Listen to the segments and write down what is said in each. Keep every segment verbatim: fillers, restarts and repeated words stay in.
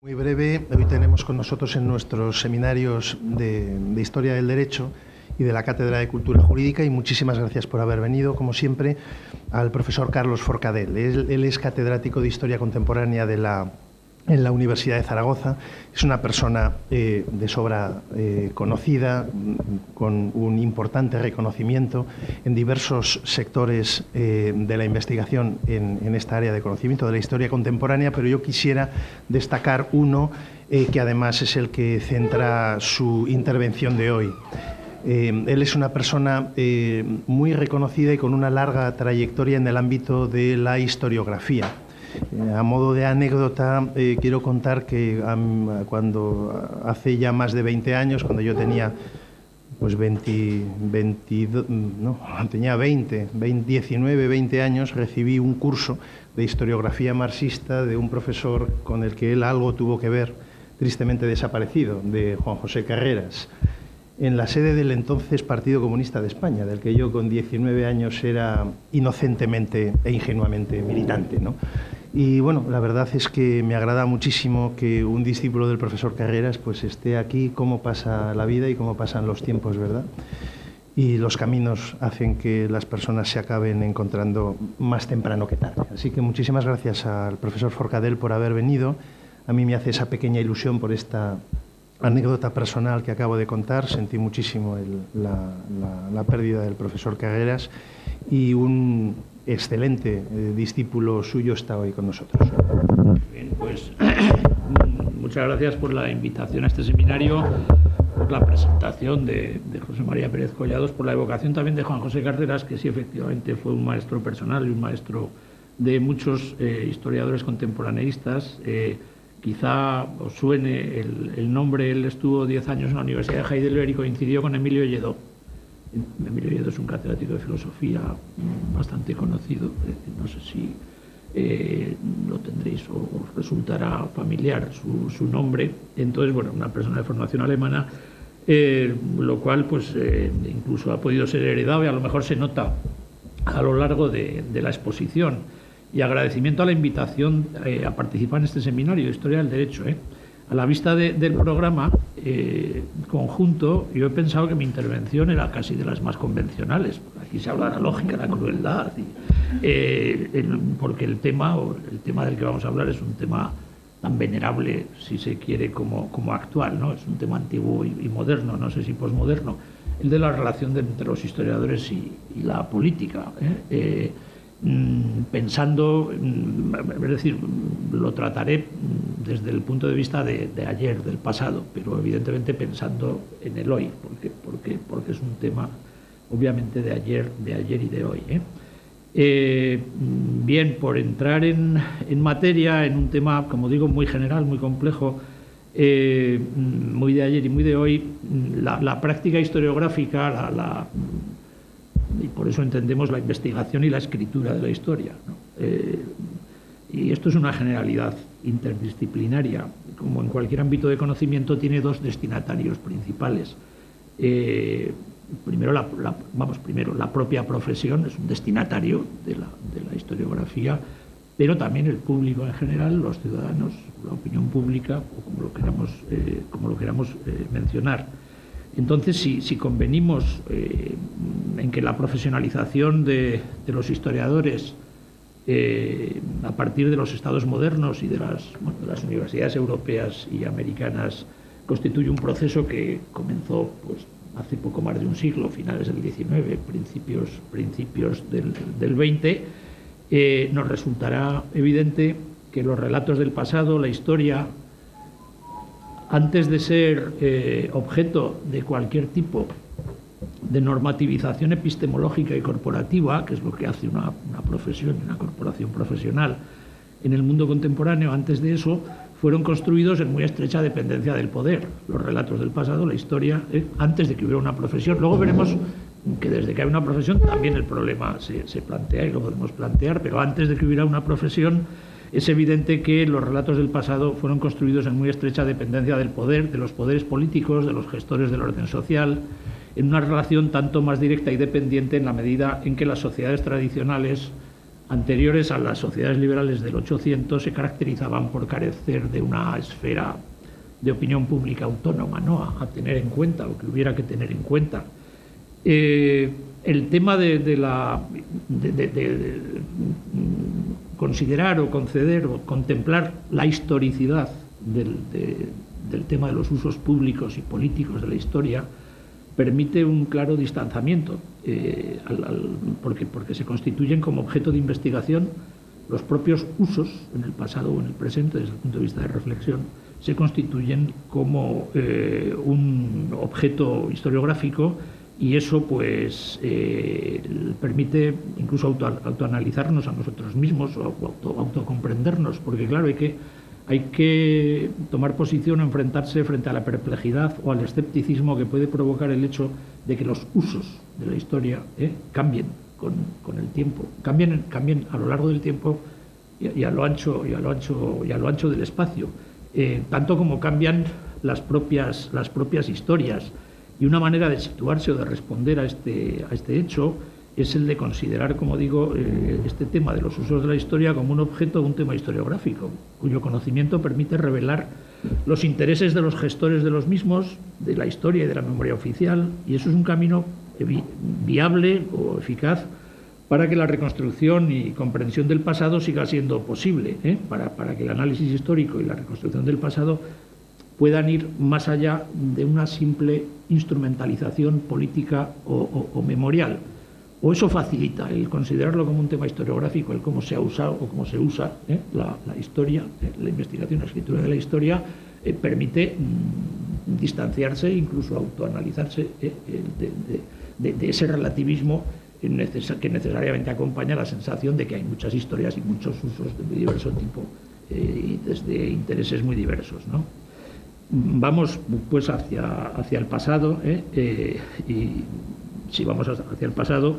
Muy breve, hoy tenemos con nosotros en nuestros seminarios de, de Historia del Derecho y de la Cátedra de Cultura Jurídica, y muchísimas gracias por haber venido, como siempre, al profesor Carlos Forcadell. Él, él es catedrático de Historia Contemporánea de la, en la Universidad de Zaragoza. Es una persona eh, de sobra eh, conocida, con un importante reconocimiento en diversos sectores eh, de la investigación en, en esta área de conocimiento de la historia contemporánea, pero yo quisiera destacar uno eh, que además es el que centra su intervención de hoy. Eh, él es una persona eh, muy reconocida y con una larga trayectoria en el ámbito de la historiografía. Eh, a modo de anécdota, eh, quiero contar que um, cuando hace ya más de veinte años, cuando yo tenía pues veinte, veintidós, no, tenía veinte, veinte, diecinueve, veinte años, recibí un curso de historiografía marxista de un profesor con el que él algo tuvo que ver, tristemente desaparecido, de Juan José Carreras, en la sede del entonces Partido Comunista de España, del que yo con diecinueve años era inocentemente e ingenuamente militante, ¿no? Y bueno, la verdad es que me agrada muchísimo que un discípulo del profesor Carreras pues esté aquí, cómo pasa la vida y cómo pasan los tiempos, ¿verdad? Y los caminos hacen que las personas se acaben encontrando más temprano que tarde. Así que muchísimas gracias al profesor Forcadell por haber venido. A mí me hace esa pequeña ilusión por esta anécdota personal que acabo de contar. Sentí muchísimo el, la, la, la pérdida del profesor Carreras, y un excelente eh, discípulo suyo está hoy con nosotros. Bien, pues muchas gracias por la invitación a este seminario, por la presentación de, de José María Pérez Collados, por la evocación también de Juan José Carreras, que sí efectivamente fue un maestro personal y un maestro de muchos eh, historiadores contemporaneístas. Eh, Quizá os suene el, el nombre. Él estuvo diez años en la Universidad de Heidelberg y coincidió con Emilio Lledó. Emilio Lledó es un catedrático de filosofía bastante conocido. No sé si eh, lo tendréis o os resultará familiar su, su nombre. Entonces, bueno, una persona de formación alemana, eh, lo cual pues eh, incluso ha podido ser heredado y a lo mejor se nota a lo largo de, de la exposición. Y agradecimiento a la invitación eh, a participar en este seminario de Historia del Derecho. ¿eh? A la vista de, del programa eh, conjunto, yo he pensado que mi intervención era casi de las más convencionales. Aquí se habla de la lógica, la crueldad, y, eh, el, porque el tema, o el tema del que vamos a hablar es un tema tan venerable, si se quiere, como, como actual, ¿no? Es un tema antiguo y, y moderno, no sé si posmoderno, el de la relación de, entre los historiadores y, y la política. ¿eh? Eh, pensando, es decir, lo trataré desde el punto de vista de, de ayer, del pasado, pero evidentemente pensando en el hoy, porque, porque, porque es un tema obviamente de ayer, de ayer y de hoy. ¿eh? Eh, bien, por entrar en, en materia, en un tema, como digo, muy general, muy complejo, eh, muy de ayer y muy de hoy, la, la práctica historiográfica, la, la y por eso entendemos la investigación y la escritura de la historia, ¿no? Eh, y esto es una generalidad interdisciplinaria. Como en cualquier ámbito de conocimiento, tiene dos destinatarios principales. Eh, primero, la, la, vamos, primero, la propia profesión es un destinatario de la, de la historiografía, pero también el público en general, los ciudadanos, la opinión pública, o como lo queramos, eh, como lo queramos eh, mencionar. Entonces, si, si convenimos eh, en que la profesionalización de, de los historiadores eh, a partir de los estados modernos y de las, bueno, de las universidades europeas y americanas constituye un proceso que comenzó pues, hace poco más de un siglo, finales del diecinueve, principios, principios del, del veinte, eh, nos resultará evidente que los relatos del pasado, la historia, antes de ser eh, objeto de cualquier tipo de normativización epistemológica y corporativa, que es lo que hace una, una profesión, una corporación profesional en el mundo contemporáneo, antes de eso fueron construidos en muy estrecha dependencia del poder. Los relatos del pasado, la historia, eh, antes de que hubiera una profesión. Luego veremos que desde que hay una profesión también el problema se, se plantea y lo podemos plantear, pero antes de que hubiera una profesión, es evidente que los relatos del pasado fueron construidos en muy estrecha dependencia del poder, de los poderes políticos, de los gestores del orden social, en una relación tanto más directa y dependiente en la medida en que las sociedades tradicionales anteriores a las sociedades liberales del ochocientos se caracterizaban por carecer de una esfera de opinión pública autónoma, ¿no?, a, a tener en cuenta, o que hubiera que tener en cuenta. Eh, el tema de, de, la, de, de, de, de considerar o conceder o contemplar la historicidad del, de, del tema de los usos públicos y políticos de la historia permite un claro distanciamiento, eh, al, al, porque, porque se constituyen como objeto de investigación los propios usos en el pasado o en el presente, desde el punto de vista de reflexión, se constituyen como eh, un objeto historiográfico, y eso pues eh, permite incluso auto, autoanalizarnos a nosotros mismos o auto, autocomprendernos, porque claro, hay que, hay que tomar posición o enfrentarse frente a la perplejidad o al escepticismo que puede provocar el hecho de que los usos de la historia eh, cambien con, con el tiempo, cambien, cambien a lo largo del tiempo y, y, a, lo ancho, y, a, lo ancho, y a lo ancho del espacio, eh, tanto como cambian las propias, las propias historias. Y una manera de situarse o de responder a este, a este hecho es el de considerar, como digo, eh, este tema de los usos de la historia como un objeto de un tema historiográfico, cuyo conocimiento permite revelar los intereses de los gestores de los mismos, de la historia y de la memoria oficial, y eso es un camino vi viable o eficaz para que la reconstrucción y comprensión del pasado siga siendo posible, ¿eh? para, para que el análisis histórico y la reconstrucción del pasado puedan ir más allá de una simple instrumentalización política o, o, o memorial. O eso facilita el considerarlo como un tema historiográfico, el cómo se ha usado o cómo se usa ¿eh? la, la historia, eh, la investigación, la escritura de la historia, eh, permite mmm, distanciarse, incluso autoanalizarse eh, de, de, de, de ese relativismo que necesariamente acompaña la sensación de que hay muchas historias y muchos usos de muy diverso tipo eh, y desde intereses muy diversos, ¿no? Vamos pues hacia, hacia el pasado, ¿eh? Eh, y si vamos hacia el pasado,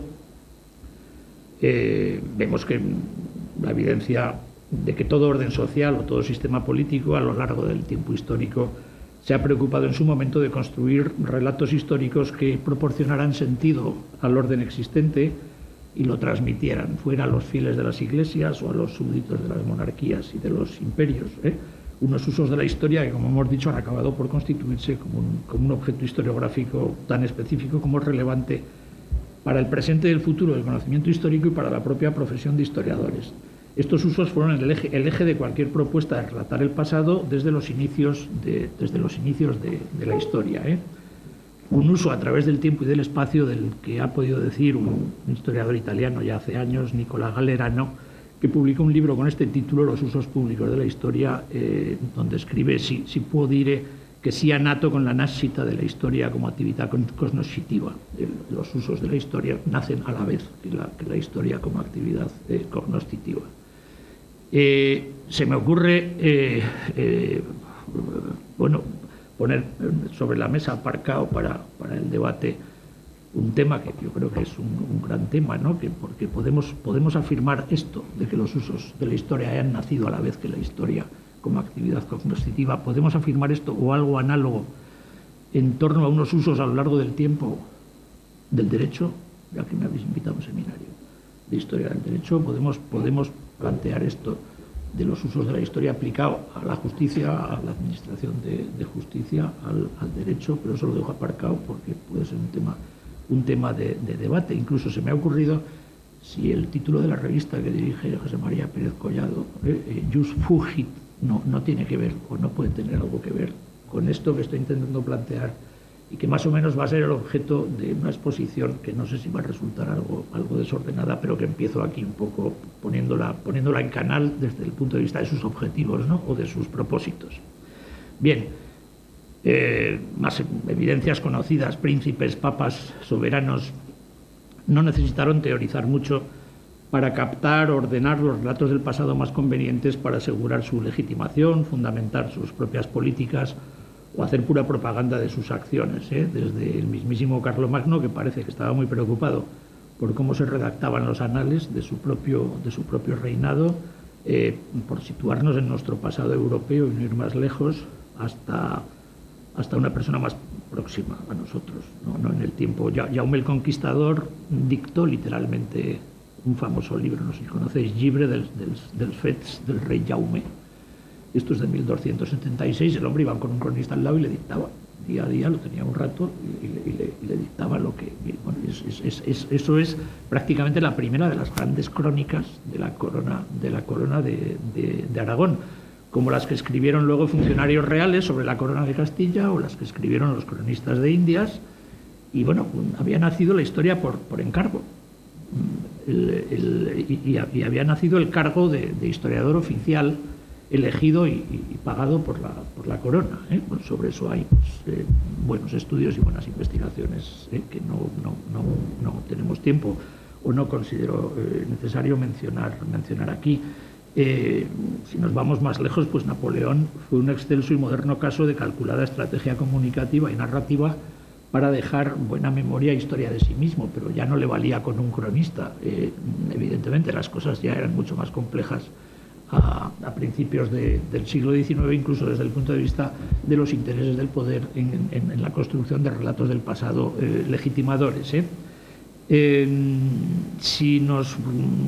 eh, vemos que la evidencia de que todo orden social o todo sistema político a lo largo del tiempo histórico se ha preocupado en su momento de construir relatos históricos que proporcionaran sentido al orden existente y lo transmitieran, fuera a los fieles de las iglesias o a los súbditos de las monarquías y de los imperios, ¿eh? Unos usos de la historia que, como hemos dicho, han acabado por constituirse como un, como un objeto historiográfico tan específico como relevante para el presente y el futuro del conocimiento histórico y para la propia profesión de historiadores. Estos usos fueron el eje, el eje de cualquier propuesta de relatar el pasado desde los inicios de, desde los inicios de, de la historia, ¿eh? Un uso a través del tiempo y del espacio del que ha podido decir un, un historiador italiano ya hace años, Nicola Gallerano, que publicó un libro con este título, Los usos públicos de la historia, eh, donde escribe, si, si può dire che sia nato con la nascita de la historia como actividad cognoscitiva. Los usos de la historia nacen a la vez que la, que la historia como actividad eh, cognoscitiva. Eh, se me ocurre, eh, eh, bueno, poner sobre la mesa aparcado para, para el debate un tema que yo creo que es un, un gran tema, ¿no? Que porque podemos, podemos afirmar esto, de que los usos de la historia hayan nacido a la vez que la historia como actividad cognoscitiva, podemos afirmar esto o algo análogo en torno a unos usos a lo largo del tiempo del derecho, ya que me habéis invitado a un seminario de historia del derecho, podemos, podemos plantear esto de los usos de la historia aplicado a la justicia, a la administración de, de justicia, al, al derecho, pero eso lo dejo aparcado porque puede ser un tema un tema de, de debate. Incluso se me ha ocurrido si el título de la revista que dirige José María Pérez Collado, eh, eh, Jus Fugit, no, no tiene que ver o no puede tener algo que ver con esto que estoy intentando plantear y que más o menos va a ser el objeto de una exposición que no sé si va a resultar algo, algo desordenada, pero que empiezo aquí un poco poniéndola, poniéndola en canal desde el punto de vista de sus objetivos, ¿no? O de sus propósitos. Bien. Eh, más evidencias conocidas, príncipes, papas, soberanos, no necesitaron teorizar mucho para captar, ordenar los relatos del pasado más convenientes para asegurar su legitimación, fundamentar sus propias políticas o hacer pura propaganda de sus acciones, ¿eh? Desde el mismísimo Carlomagno, que parece que estaba muy preocupado por cómo se redactaban los anales de su propio, de su propio reinado, eh, por situarnos en nuestro pasado europeo y no ir más lejos, hasta... hasta una persona más próxima a nosotros, no, no en el tiempo. Ya, Jaume el Conquistador dictó literalmente un famoso libro, no sé si conocéis, Llibre del, del, del Fets del rey Jaume. Esto es de mil doscientos setenta y seis, el hombre iba con un cronista al lado y le dictaba. Día a día lo tenía un rato y, y, le, y, le, y le dictaba lo que... Y, bueno, es, es, es, eso es prácticamente la primera de las grandes crónicas de la corona de, la corona de, de, de Aragón, como las que escribieron luego funcionarios reales sobre la corona de Castilla o las que escribieron los cronistas de Indias. Y bueno, había nacido la historia por, por encargo. El, el, y, y había nacido el cargo de, de historiador oficial elegido y, y pagado por la, por la corona. ¿eh? Pues sobre eso hay pues, eh, buenos estudios y buenas investigaciones ¿eh? que no, no, no, no tenemos tiempo o no considero eh, necesario mencionar, mencionar aquí. Eh, si nos vamos más lejos, pues Napoleón fue un excelso y moderno caso de calculada estrategia comunicativa y narrativa para dejar buena memoria e historia de sí mismo, pero ya no le valía con un cronista. Eh, evidentemente las cosas ya eran mucho más complejas a, a principios de, del siglo diecinueve, incluso desde el punto de vista de los intereses del poder en, en, en la construcción de relatos del pasado eh, legitimadores. ¿eh? Eh, si nos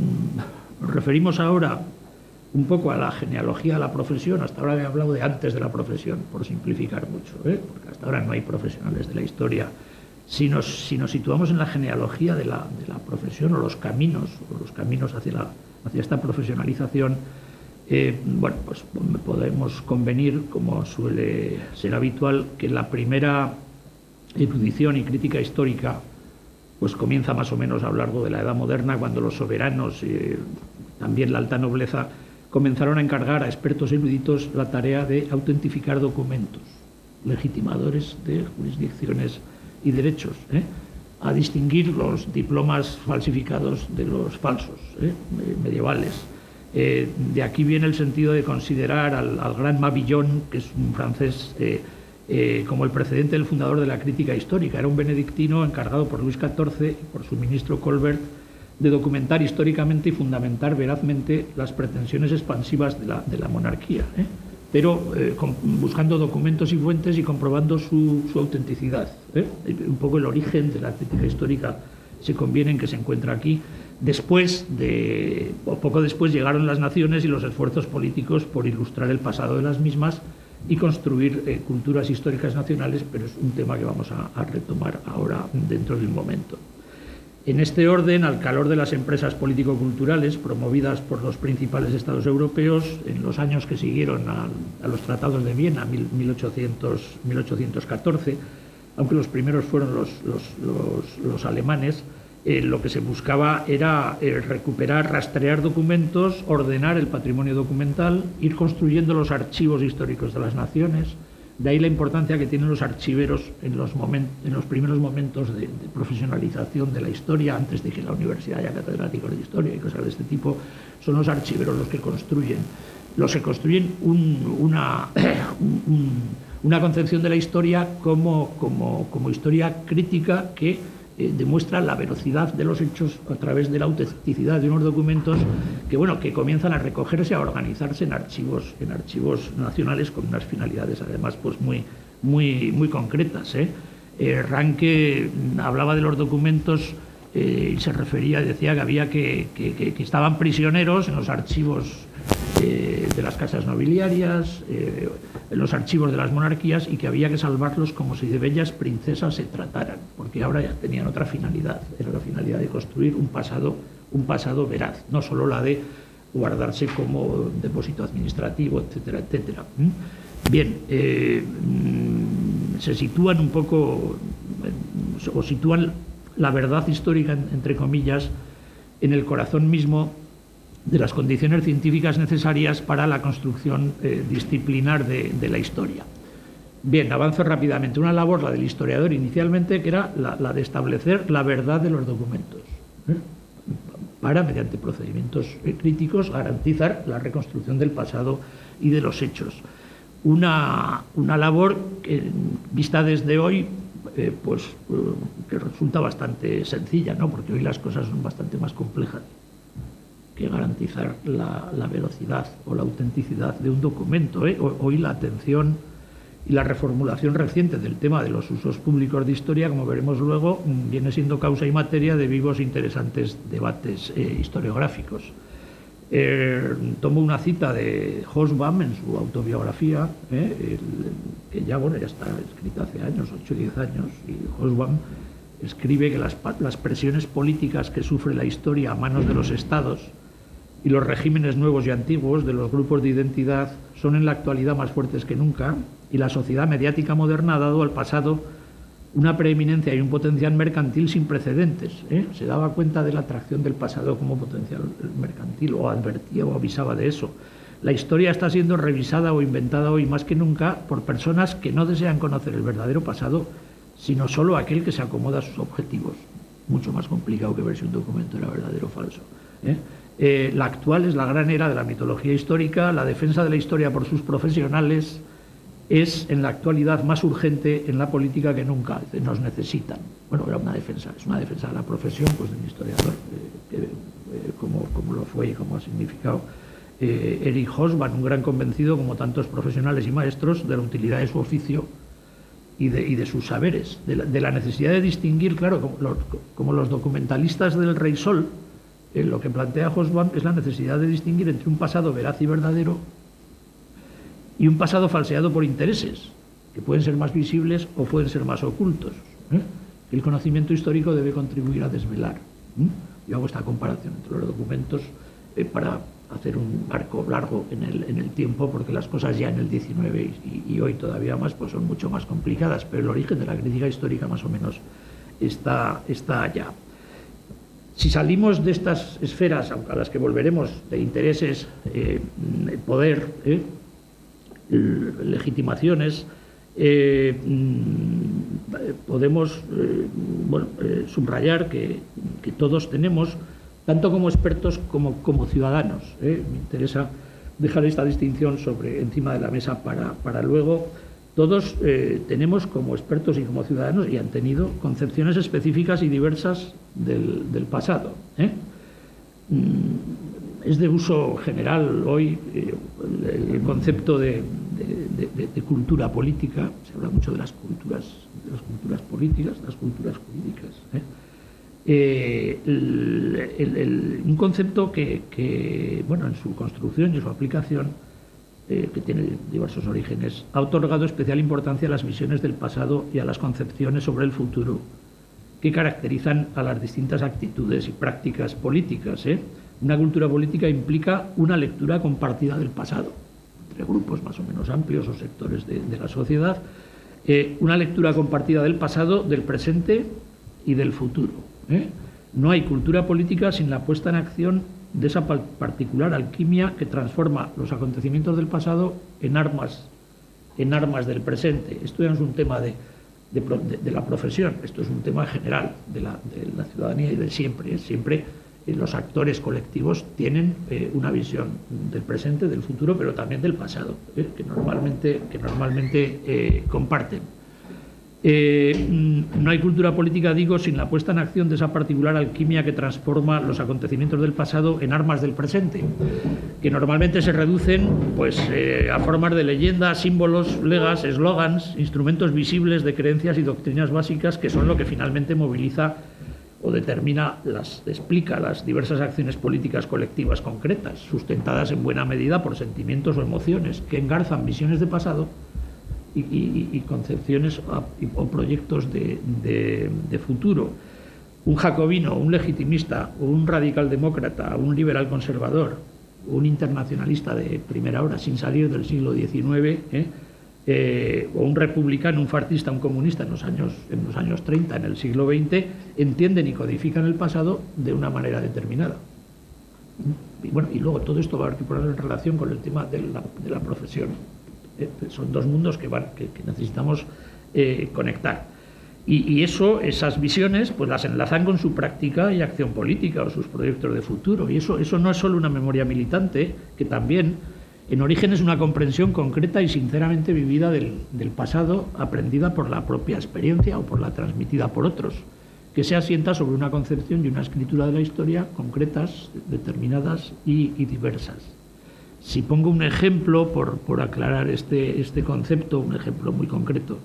mm, referimos ahora un poco a la genealogía de la profesión, hasta ahora he hablado de antes de la profesión, por simplificar mucho, ¿eh? porque hasta ahora no hay profesionales de la historia. Si nos, si nos situamos en la genealogía de la, de la profesión o los caminos, o los caminos hacia, la, hacia esta profesionalización, eh, bueno, pues podemos convenir, como suele ser habitual, que la primera erudición y crítica histórica pues comienza más o menos a lo largo de la Edad Moderna, cuando los soberanos, eh, también la alta nobleza, comenzaron a encargar a expertos eruditos la tarea de autentificar documentos legitimadores de jurisdicciones y derechos, ¿eh? a distinguir los diplomas falsificados de los falsos ¿eh? medievales. Eh, de aquí viene el sentido de considerar al, al gran Mabillon, que es un francés, eh, eh, como el precedente del fundador de la crítica histórica. Era un benedictino encargado por Luis catorce y por su ministro Colbert de documentar históricamente y fundamentar verazmente las pretensiones expansivas de la, de la monarquía, ¿eh? pero eh, con, buscando documentos y fuentes y comprobando su, su autenticidad. ¿eh? Un poco el origen de la crítica histórica se conviene en que se encuentra aquí. Después de, o poco después llegaron las naciones y los esfuerzos políticos por ilustrar el pasado de las mismas y construir eh, culturas históricas nacionales, pero es un tema que vamos a, a retomar ahora dentro de un momento. En este orden, al calor de las empresas político-culturales promovidas por los principales estados europeos en los años que siguieron a, a los tratados de Viena, mil ochocientos, mil ochocientos catorce, aunque los primeros fueron los, los, los, los alemanes, eh, lo que se buscaba era eh, recuperar, rastrear documentos, ordenar el patrimonio documental, ir construyendo los archivos históricos de las naciones. De ahí la importancia que tienen los archiveros en los, moment, en los primeros momentos de, de profesionalización de la historia, antes de que la universidad haya catedráticos de historia y cosas de este tipo. Son los archiveros los que construyen, los que construyen un, una, un, una concepción de la historia como, como, como historia crítica que eh, demuestra la veracidad de los hechos a través de la autenticidad de unos documentos que, bueno, que comienzan a recogerse, a organizarse en archivos, en archivos nacionales con unas finalidades además pues muy, muy, muy concretas. ¿eh? Eh, Ranke hablaba de los documentos eh, y se refería, decía que había que, que, que, que estaban prisioneros en los archivos eh, de las casas nobiliarias, eh, en los archivos de las monarquías, y que había que salvarlos como si de bellas princesas se trataran, porque ahora ya tenían otra finalidad, era la finalidad de construir un pasado, un pasado veraz, no solo la de guardarse como depósito administrativo, etcétera, etcétera. Bien, eh, se sitúan un poco, o sitúan la verdad histórica, entre comillas, en el corazón mismo de las condiciones científicas necesarias para la construcción eh, disciplinar de, de la historia. Bien, avanzo rápidamente. Una labor, la del historiador inicialmente, que era la, la de establecer la verdad de los documentos, ¿eh? para, mediante procedimientos eh, críticos, garantizar la reconstrucción del pasado y de los hechos. Una, una labor que, vista desde hoy, eh, pues, eh, que resulta bastante sencilla, ¿no? Porque hoy las cosas son bastante más complejas que garantizar la, la velocidad o la autenticidad de un documento. ¿eh? Hoy la atención y la reformulación reciente del tema de los usos públicos de historia, como veremos luego, viene siendo causa y materia de vivos e interesantes debates eh, historiográficos. Eh, tomo una cita de Hobsbawm en su autobiografía, eh, el, que ya, bueno, ya está escrita hace años, ocho o diez años, y Hobsbawm escribe que las, las presiones políticas que sufre la historia a manos de los estados y los regímenes nuevos y antiguos de los grupos de identidad son en la actualidad más fuertes que nunca, y la sociedad mediática moderna ha dado al pasado una preeminencia y un potencial mercantil sin precedentes. ¿eh? Se daba cuenta de la atracción del pasado como potencial mercantil, o advertía o avisaba de eso. La historia está siendo revisada o inventada hoy más que nunca por personas que no desean conocer el verdadero pasado, sino solo aquel que se acomoda a sus objetivos. Mucho más complicado que ver si un documento era verdadero o falso. ¿eh? Eh, la actual es la gran era de la mitología histórica. La defensa de la historia por sus profesionales es en la actualidad más urgente en la política que nunca. Nos necesitan. Bueno, era una defensa, es una defensa de la profesión, pues, de un historiador, eh, que, eh, como, como lo fue y como ha significado eh, Eric Hobsbawm, un gran convencido, como tantos profesionales y maestros, de la utilidad de su oficio y de, y de sus saberes, de la, de la necesidad de distinguir, claro, como los, como los documentalistas del Rey Sol. Eh, lo que plantea Hobsbawm es la necesidad de distinguir entre un pasado veraz y verdadero y un pasado falseado por intereses, que pueden ser más visibles o pueden ser más ocultos. ¿eh? El conocimiento histórico debe contribuir a desvelar. ¿eh? Yo hago esta comparación entre los documentos eh, para hacer un arco largo en el, en el tiempo, porque las cosas ya en el diecinueve y, y hoy todavía más pues son mucho más complicadas, pero el origen de la crítica histórica más o menos está, está allá. Si salimos de estas esferas, a las que volveremos, de intereses, eh, poder, eh, legitimaciones, eh, podemos eh, bueno, eh, subrayar que, que todos tenemos, tanto como expertos como como ciudadanos. ¿eh? Me interesa dejar esta distinción sobre, encima de la mesa para, para luego. Todos eh, tenemos como expertos y como ciudadanos, y han tenido, concepciones específicas y diversas del, del pasado. ¿eh? Es de uso general hoy eh, el concepto de, de, de, de cultura política. Se habla mucho de las culturas, de las culturas políticas, de las culturas jurídicas. ¿eh? Eh, el, el, el, un concepto que, que, bueno, en su construcción y en su aplicación, Eh, que tiene diversos orígenes, ha otorgado especial importancia a las visiones del pasado y a las concepciones sobre el futuro que caracterizan a las distintas actitudes y prácticas políticas. ¿eh? Una cultura política implica una lectura compartida del pasado, entre grupos más o menos amplios o sectores de, de la sociedad, eh, una lectura compartida del pasado, del presente y del futuro. ¿eh? No hay cultura política sin la puesta en acción de esa particular alquimia que transforma los acontecimientos del pasado en armas, en armas del presente. Esto ya no es un tema de, de, de, de la profesión, esto es un tema general de la, de la ciudadanía y de siempre. Siempre eh, los actores colectivos tienen eh, una visión del presente, del futuro, pero también del pasado, eh, que normalmente, que normalmente eh, comparten. Eh, no hay cultura política, digo, sin la puesta en acción de esa particular alquimia que transforma los acontecimientos del pasado en armas del presente, que normalmente se reducen pues, eh, a formas de leyendas, símbolos, legas, eslogans, instrumentos visibles de creencias y doctrinas básicas, que son lo que finalmente moviliza o determina, las, explica las diversas acciones políticas colectivas concretas, sustentadas en buena medida por sentimientos o emociones que engarzan visiones de pasado Y, y, y concepciones o proyectos de, de, de futuro. Un jacobino, un legitimista, un radical demócrata, un liberal conservador, un internacionalista de primera hora sin salir del siglo diecinueve, ¿eh? Eh, o un republicano, un fascista, un comunista en los años, en los años treinta, en el siglo veinte, entienden y codifican el pasado de una manera determinada. Y, bueno, y luego todo esto va a haber que ponerlo en relación con el tema de la, de la profesión. Eh, son dos mundos que, van, que, que necesitamos eh, conectar. Y, y eso, esas visiones, pues las enlazan con su práctica y acción política o sus proyectos de futuro. Y eso, eso no es solo una memoria militante, que también en origen es una comprensión concreta y sinceramente vivida del, del pasado, aprendida por la propia experiencia o por la transmitida por otros, que se asienta sobre una concepción y una escritura de la historia concretas, determinadas y, y diversas. si pongo un ejemplo, por, por aclarar este, este concepto, un ejemplo muy concreto,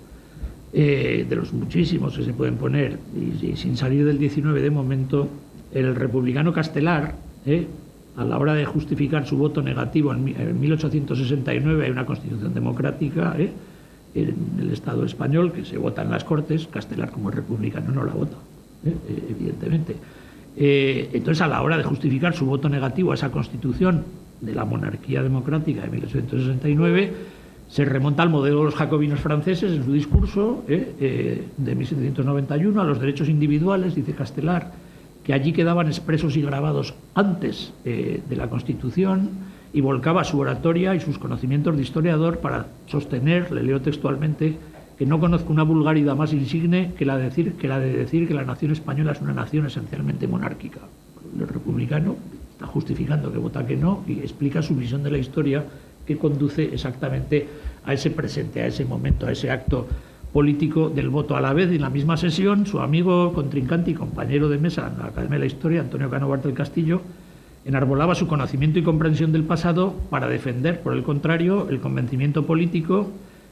eh, de los muchísimos que se pueden poner, y, y sin salir del diecinueve de momento, el republicano Castelar, eh, a la hora de justificar su voto negativo en, en mil ochocientos sesenta y nueve, hay una constitución democrática eh, en el Estado español que se vota en las Cortes. Castelar, como es republicano, no la vota, eh, evidentemente. Eh, entonces, a la hora de justificar su voto negativo a esa constitución de la monarquía democrática de mil ochocientos sesenta y nueve, se remonta al modelo de los jacobinos franceses en su discurso eh, eh, de mil setecientos noventa y uno, a los derechos individuales, dice Castelar, que allí quedaban expresos y grabados antes eh, de la Constitución, y volcaba su oratoria y sus conocimientos de historiador para sostener, le leo textualmente, que no conozco una vulgaridad más insigne que la de decir que, la de decir que la nación española es una nación esencialmente monárquica. El republicano está justificando que vota que no y explica su visión de la historia, que conduce exactamente a ese presente, a ese momento, a ese acto político del voto. A la vez, en la misma sesión, su amigo, contrincante y compañero de mesa en la Academia de la Historia, Antonio Cano Bartra del Castillo, enarbolaba su conocimiento y comprensión del pasado para defender, por el contrario, el convencimiento político,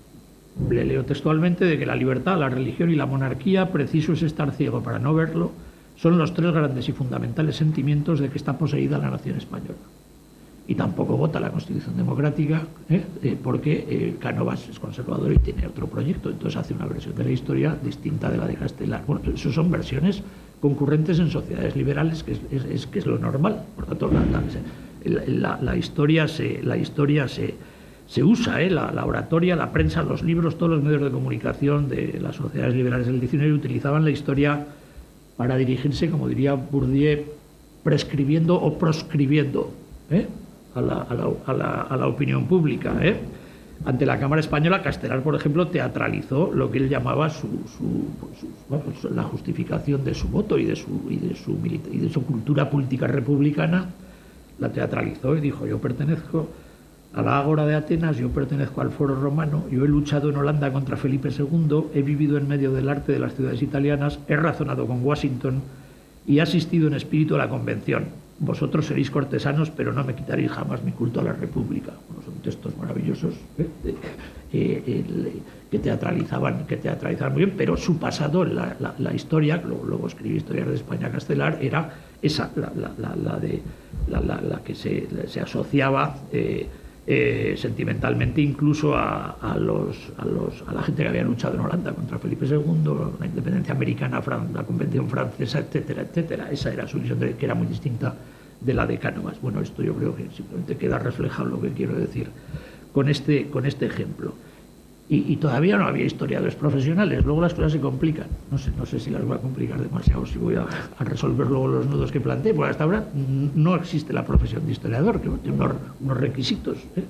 le leo textualmente, de que la libertad, la religión y la monarquía, preciso es estar ciego para no verlo, son los tres grandes y fundamentales sentimientos de que está poseída la nación española. Y tampoco vota la Constitución Democrática, ¿eh? Eh, porque eh, Cánovas es conservador y tiene otro proyecto, entonces hace una versión de la historia distinta de la de Castelar. Bueno, eso son versiones concurrentes en sociedades liberales, que es, es, es, que es lo normal. Por tanto, la, la, la historia se, la historia se, se usa, ¿eh? la, la oratoria, la prensa, los libros, todos los medios de comunicación de las sociedades liberales del diecinueve utilizaban la historia para dirigirse, como diría Bourdieu, prescribiendo o proscribiendo, ¿eh? A la, a, la, a, la, a la opinión pública. ¿eh? Ante la Cámara Española, Castelar, por ejemplo, teatralizó lo que él llamaba su, su, su, bueno, la justificación de su voto y de su, y, de su, y de su cultura política republicana. La teatralizó y dijo: yo pertenezco a la Ágora de Atenas, yo pertenezco al Foro Romano, yo he luchado en Holanda contra Felipe segundo, he vivido en medio del arte de las ciudades italianas, he razonado con Washington y he asistido en espíritu a la Convención. Vosotros seréis cortesanos, pero no me quitaréis jamás mi culto a la República. Bueno, son textos maravillosos ¿eh? Eh, eh, el, que teatralizaban, que teatralizaban muy bien, pero su pasado, la, la, la historia, luego, luego escribí Historias de España Castelar, era esa, la, la, la, la, de, la, la, la que se, se asociaba eh, eh, sentimentalmente incluso a, a, los, a, los, a la gente que había luchado en Holanda contra Felipe segundo, la independencia americana, la Convención francesa, etcétera, etcétera. Esa era su visión, de, que era muy distinta de la de Cánovas. Bueno, esto yo creo que simplemente queda reflejado lo que quiero decir con este, con este ejemplo. Y, y todavía no había historiadores profesionales, luego las cosas se complican. No sé, no sé si las voy a complicar demasiado, si voy a, a resolver luego los nudos que planteé, porque hasta ahora no existe la profesión de historiador, que tiene unos, unos requisitos. ¿eh?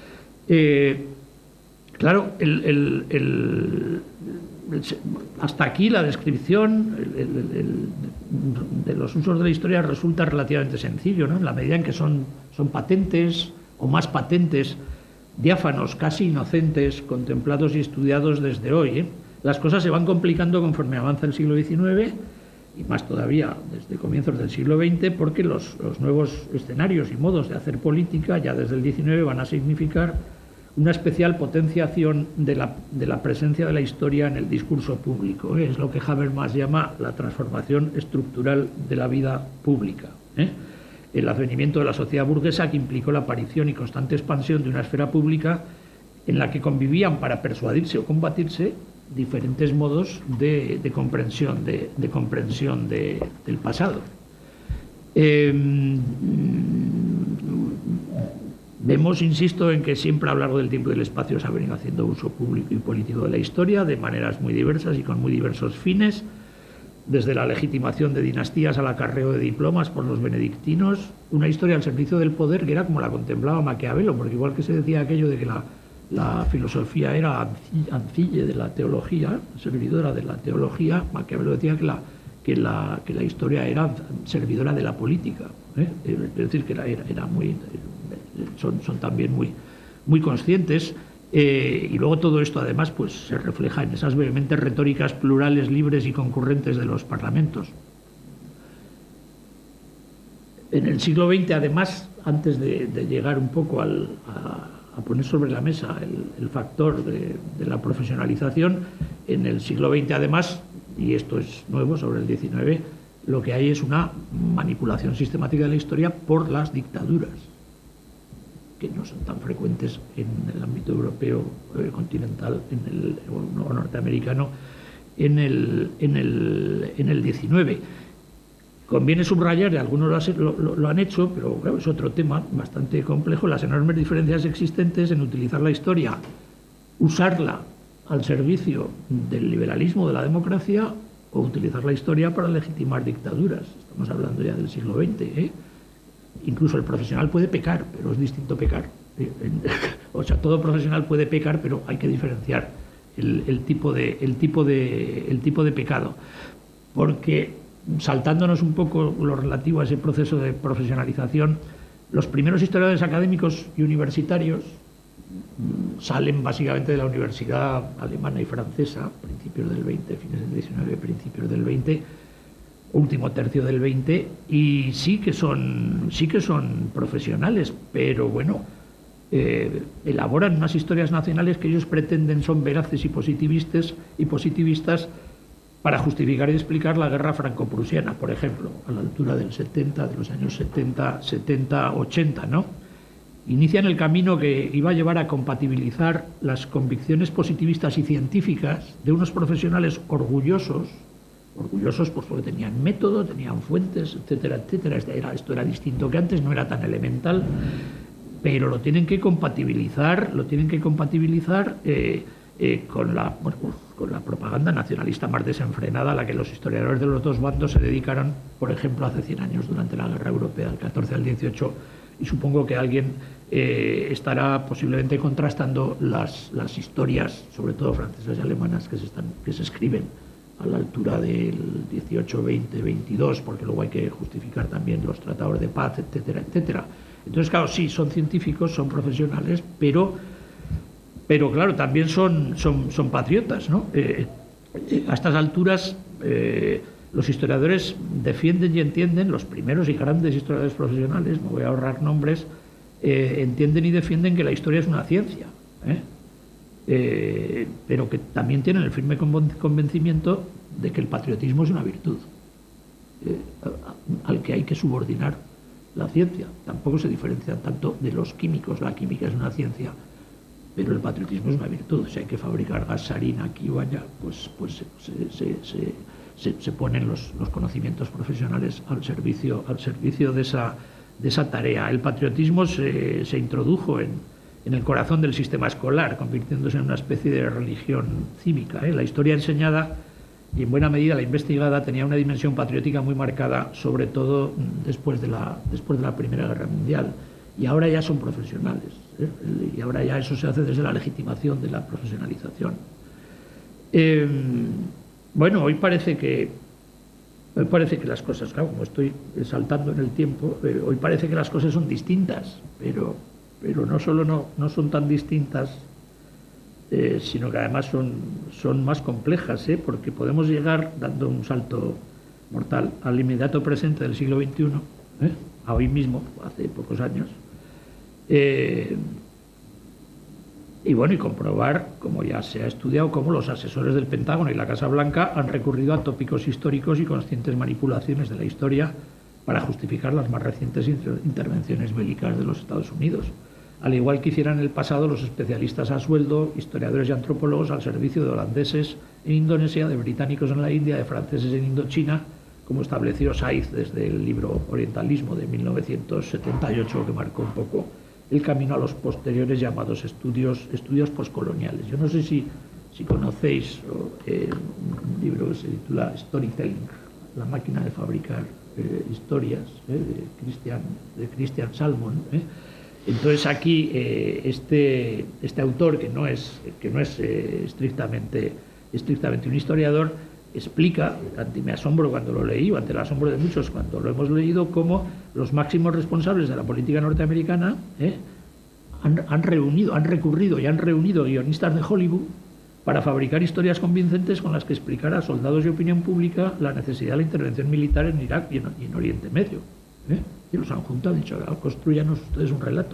Eh, claro, el, el, el, el, hasta aquí la descripción el, el, el, de los usos de la historia resulta relativamente sencillo, ¿no? En la medida en que son, son patentes o más patentes, diáfanos, casi inocentes, contemplados y estudiados desde hoy. ¿eh? Las cosas se van complicando conforme avanza el siglo diecinueve y más todavía desde comienzos del siglo veinte, porque los, los nuevos escenarios y modos de hacer política ya desde el diecinueve van a significar una especial potenciación de la, de la presencia de la historia en el discurso público. ¿eh? Es lo que Habermas llama la transformación estructural de la vida pública. ¿eh? El advenimiento de la sociedad burguesa, que implicó la aparición y constante expansión de una esfera pública en la que convivían, para persuadirse o combatirse, diferentes modos de, de comprensión, de, de comprensión de, del pasado. Eh, vemos, insisto, en que siempre a lo largo del tiempo y del espacio se ha venido haciendo uso público y político de la historia de maneras muy diversas y con muy diversos fines, desde la legitimación de dinastías al acarreo de diplomas por los benedictinos, una historia al servicio del poder que era como la contemplaba Maquiavelo, porque igual que se decía aquello de que la, la filosofía era ancille de la teología, servidora de la teología, Maquiavelo decía que la, que la, que la historia era servidora de la política. ¿eh? Es decir, que era, era, era muy, son, son también muy, muy conscientes. Eh, y luego todo esto además pues se refleja en esas vehementes retóricas plurales, libres y concurrentes de los parlamentos. En el siglo veinte además antes de, de llegar un poco al, a, a poner sobre la mesa el, el factor de, de la profesionalización, en el siglo veinte además, y esto es nuevo sobre el diecinueve, lo que hay es una manipulación sistemática de la historia por las dictaduras, que no son tan frecuentes en el ámbito europeo eh, continental en el, o norteamericano en el, en el, en el diecinueve. Conviene subrayar, y algunos lo, lo, lo han hecho, pero claro, es otro tema bastante complejo, las enormes diferencias existentes en utilizar la historia, usarla al servicio del liberalismo, de la democracia, o utilizar la historia para legitimar dictaduras. Estamos hablando ya del siglo veinte, ¿eh? Incluso el profesional puede pecar, pero es distinto pecar. O sea, todo profesional puede pecar, pero hay que diferenciar el, el, tipo, de, el, tipo, de, el tipo de pecado. Porque, saltándonos un poco lo relativo a ese proceso de profesionalización, los primeros historiadores académicos y universitarios salen básicamente de la universidad alemana y francesa, principios del veinte, fines del diecinueve, principios del veinte, último tercio del veinte, y sí que son, sí que son profesionales, pero bueno, eh, elaboran unas historias nacionales que ellos pretenden son veraces y positivistas, y positivistas para justificar y explicar la guerra franco-prusiana, por ejemplo, a la altura del setenta, de los años setenta, setenta, ochenta, ¿no? Inician el camino que iba a llevar a compatibilizar las convicciones positivistas y científicas de unos profesionales orgullosos, orgullosos pues porque tenían método, tenían fuentes, etcétera, etcétera. Esto era, esto era distinto que antes, no era tan elemental, pero lo tienen que compatibilizar, lo tienen que compatibilizar eh, eh, con la, bueno, con la propaganda nacionalista más desenfrenada a la que los historiadores de los dos bandos se dedicaron, por ejemplo, hace cien años durante la Guerra Europea, del catorce al dieciocho. Y supongo que alguien eh, estará posiblemente contrastando las, las historias, sobre todo francesas y alemanas, que se, están, que se escriben a la altura del dieciocho, veinte, veintidós, porque luego hay que justificar también los tratados de paz, etcétera, etcétera. Entonces, claro, sí, son científicos, son profesionales, pero, pero claro, también son, son, son patriotas, ¿no? Eh, a estas alturas... Eh, Los historiadores defienden y entienden, los primeros y grandes historiadores profesionales, me voy a ahorrar nombres, eh, entienden y defienden que la historia es una ciencia, ¿eh? Eh, pero que también tienen el firme convencimiento de que el patriotismo es una virtud, eh, al que hay que subordinar la ciencia. Tampoco se diferencian tanto de los químicos, la química es una ciencia, pero el patriotismo es una virtud. Si hay que fabricar gas sarín aquí o allá, pues, pues se... se, se Se, se ponen los, los conocimientos profesionales al servicio, al servicio de, esa, de esa tarea. El patriotismo se, se introdujo en, en el corazón del sistema escolar, convirtiéndose en una especie de religión cívica, ¿eh? La historia enseñada y en buena medida la investigada tenía una dimensión patriótica muy marcada, sobre todo después de la, después de la Primera Guerra Mundial. Y ahora ya son profesionales, ¿eh? Y ahora ya eso se hace desde la legitimación de la profesionalización. Eh, Bueno, hoy parece que hoy parece que las cosas, claro, como estoy saltando en el tiempo, eh, hoy parece que las cosas son distintas, pero, pero no solo no, no son tan distintas, eh, sino que además son, son más complejas, ¿eh? Porque podemos llegar, dando un salto mortal, al inmediato presente del siglo veintiuno, ¿eh? A hoy mismo, hace pocos años, eh, y bueno, y comprobar, como ya se ha estudiado, cómo los asesores del Pentágono y la Casa Blanca han recurrido a tópicos históricos y conscientes manipulaciones de la historia para justificar las más recientes intervenciones bélicas de los Estados Unidos. Al igual que hicieran en el pasado los especialistas a sueldo, historiadores y antropólogos al servicio de holandeses en Indonesia, de británicos en la India, de franceses en Indochina, como estableció Saiz desde el libro Orientalismo de mil novecientos setenta y ocho, que marcó un poco el camino a los posteriores llamados estudios, estudios postcoloniales. Yo no sé si, si conocéis eh, un libro que se titula Storytelling, la máquina de fabricar eh, historias, eh, de Christian, de Christian Salmon. Eh. Entonces aquí eh, este, este autor, que no es, que no es eh, estrictamente, estrictamente un historiador, explica, ante mi asombro cuando lo leí, o ante el asombro de muchos cuando lo hemos leído, cómo los máximos responsables de la política norteamericana eh, han, han reunido, han recurrido y han reunido guionistas de Hollywood para fabricar historias convincentes con las que explicar a soldados y opinión pública la necesidad de la intervención militar en Irak y en, y en Oriente Medio. ¿eh? Y los han juntado, han dicho, construyanos ustedes un relato.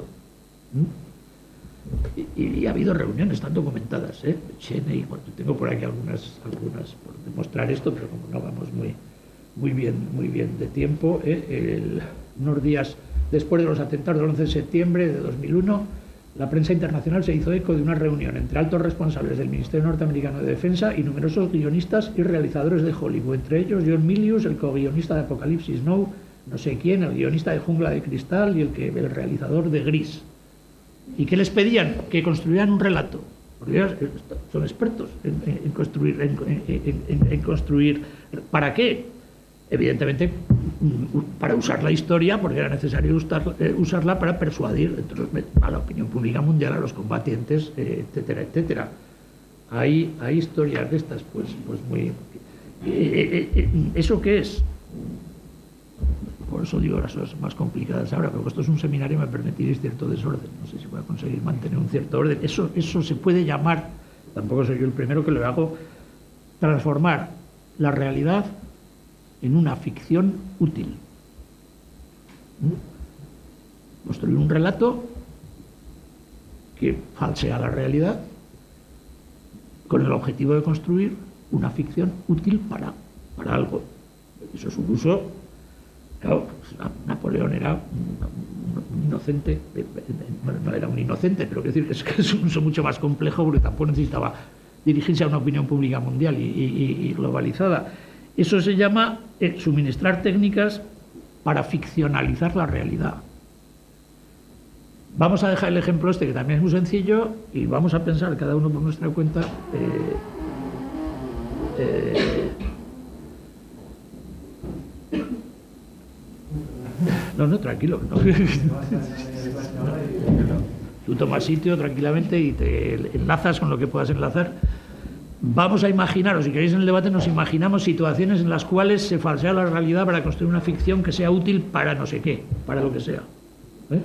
¿Mm? Y, y, y ha habido reuniones, están documentadas, ¿eh? Cheney, bueno, tengo por aquí algunas, algunas por demostrar esto, pero como no vamos muy, muy, bien, muy bien de tiempo, ¿eh? El, unos días después de los atentados del once de septiembre de dos mil uno, la prensa internacional se hizo eco de una reunión entre altos responsables del Ministerio Norteamericano de Defensa y numerosos guionistas y realizadores de Hollywood, entre ellos John Milius, el co-guionista de Apocalipsis Now, no sé quién, el guionista de Jungla de Cristal y el, que, el realizador de Gris. ¿Y qué les pedían? Que construyeran un relato. Porque son expertos en, en, construir, en, en, en construir. ¿Para qué? Evidentemente, para usar la historia, porque era necesario usar, eh, usarla para persuadir entonces, a la opinión pública mundial, a los combatientes, eh, etcétera, etcétera. Hay, hay historias de estas, pues, pues muy... Eh, eh, eh, ¿Eso qué es? Por eso digo las cosas más complicadas ahora, porque esto es un seminario, me permitiréis cierto desorden. No sé si voy a conseguir mantener un cierto orden. Eso, eso se puede llamar, tampoco soy yo el primero que lo hago, transformar la realidad en una ficción útil. ¿Mm? Construir un relato que falsea la realidad con el objetivo de construir una ficción útil para, para algo. Eso es un uso... Claro, Napoleón era un inocente, bueno, no era un inocente, pero quiero decir, es que es un uso mucho más complejo porque tampoco necesitaba dirigirse a una opinión pública mundial y, y, y globalizada. Eso se llama eh, suministrar técnicas para ficcionalizar la realidad. Vamos a dejar el ejemplo este, que también es muy sencillo, y vamos a pensar cada uno por nuestra cuenta. Eh, eh, No, no, tranquilo. No. No, no. Tú tomas sitio tranquilamente y te enlazas con lo que puedas enlazar. Vamos a imaginar, o si queréis en el debate, nos imaginamos situaciones en las cuales se falsea la realidad para construir una ficción que sea útil para no sé qué, para lo que sea. ¿Eh?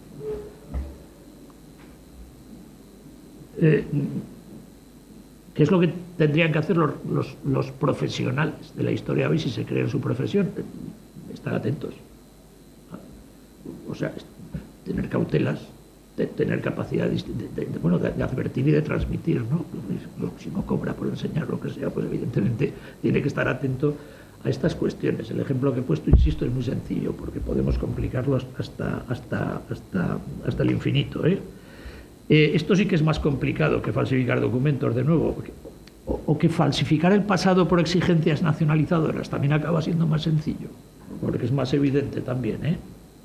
Eh, ¿Qué es lo que tendrían que hacer los, los, los profesionales de la historia hoy si se creen su profesión? Estar atentos. O sea, tener cautelas, de tener capacidad de, de, de, bueno, de, de advertir y de transmitir, ¿no? Si no cobra por enseñar lo que sea, pues evidentemente tiene que estar atento a estas cuestiones. El ejemplo que he puesto, insisto, es muy sencillo, porque podemos complicarlo hasta, hasta, hasta, hasta el infinito, ¿eh? Eh, esto sí que es más complicado que falsificar documentos, de nuevo, o, o que falsificar el pasado por exigencias nacionalizadoras también acaba siendo más sencillo, porque es más evidente también, ¿eh?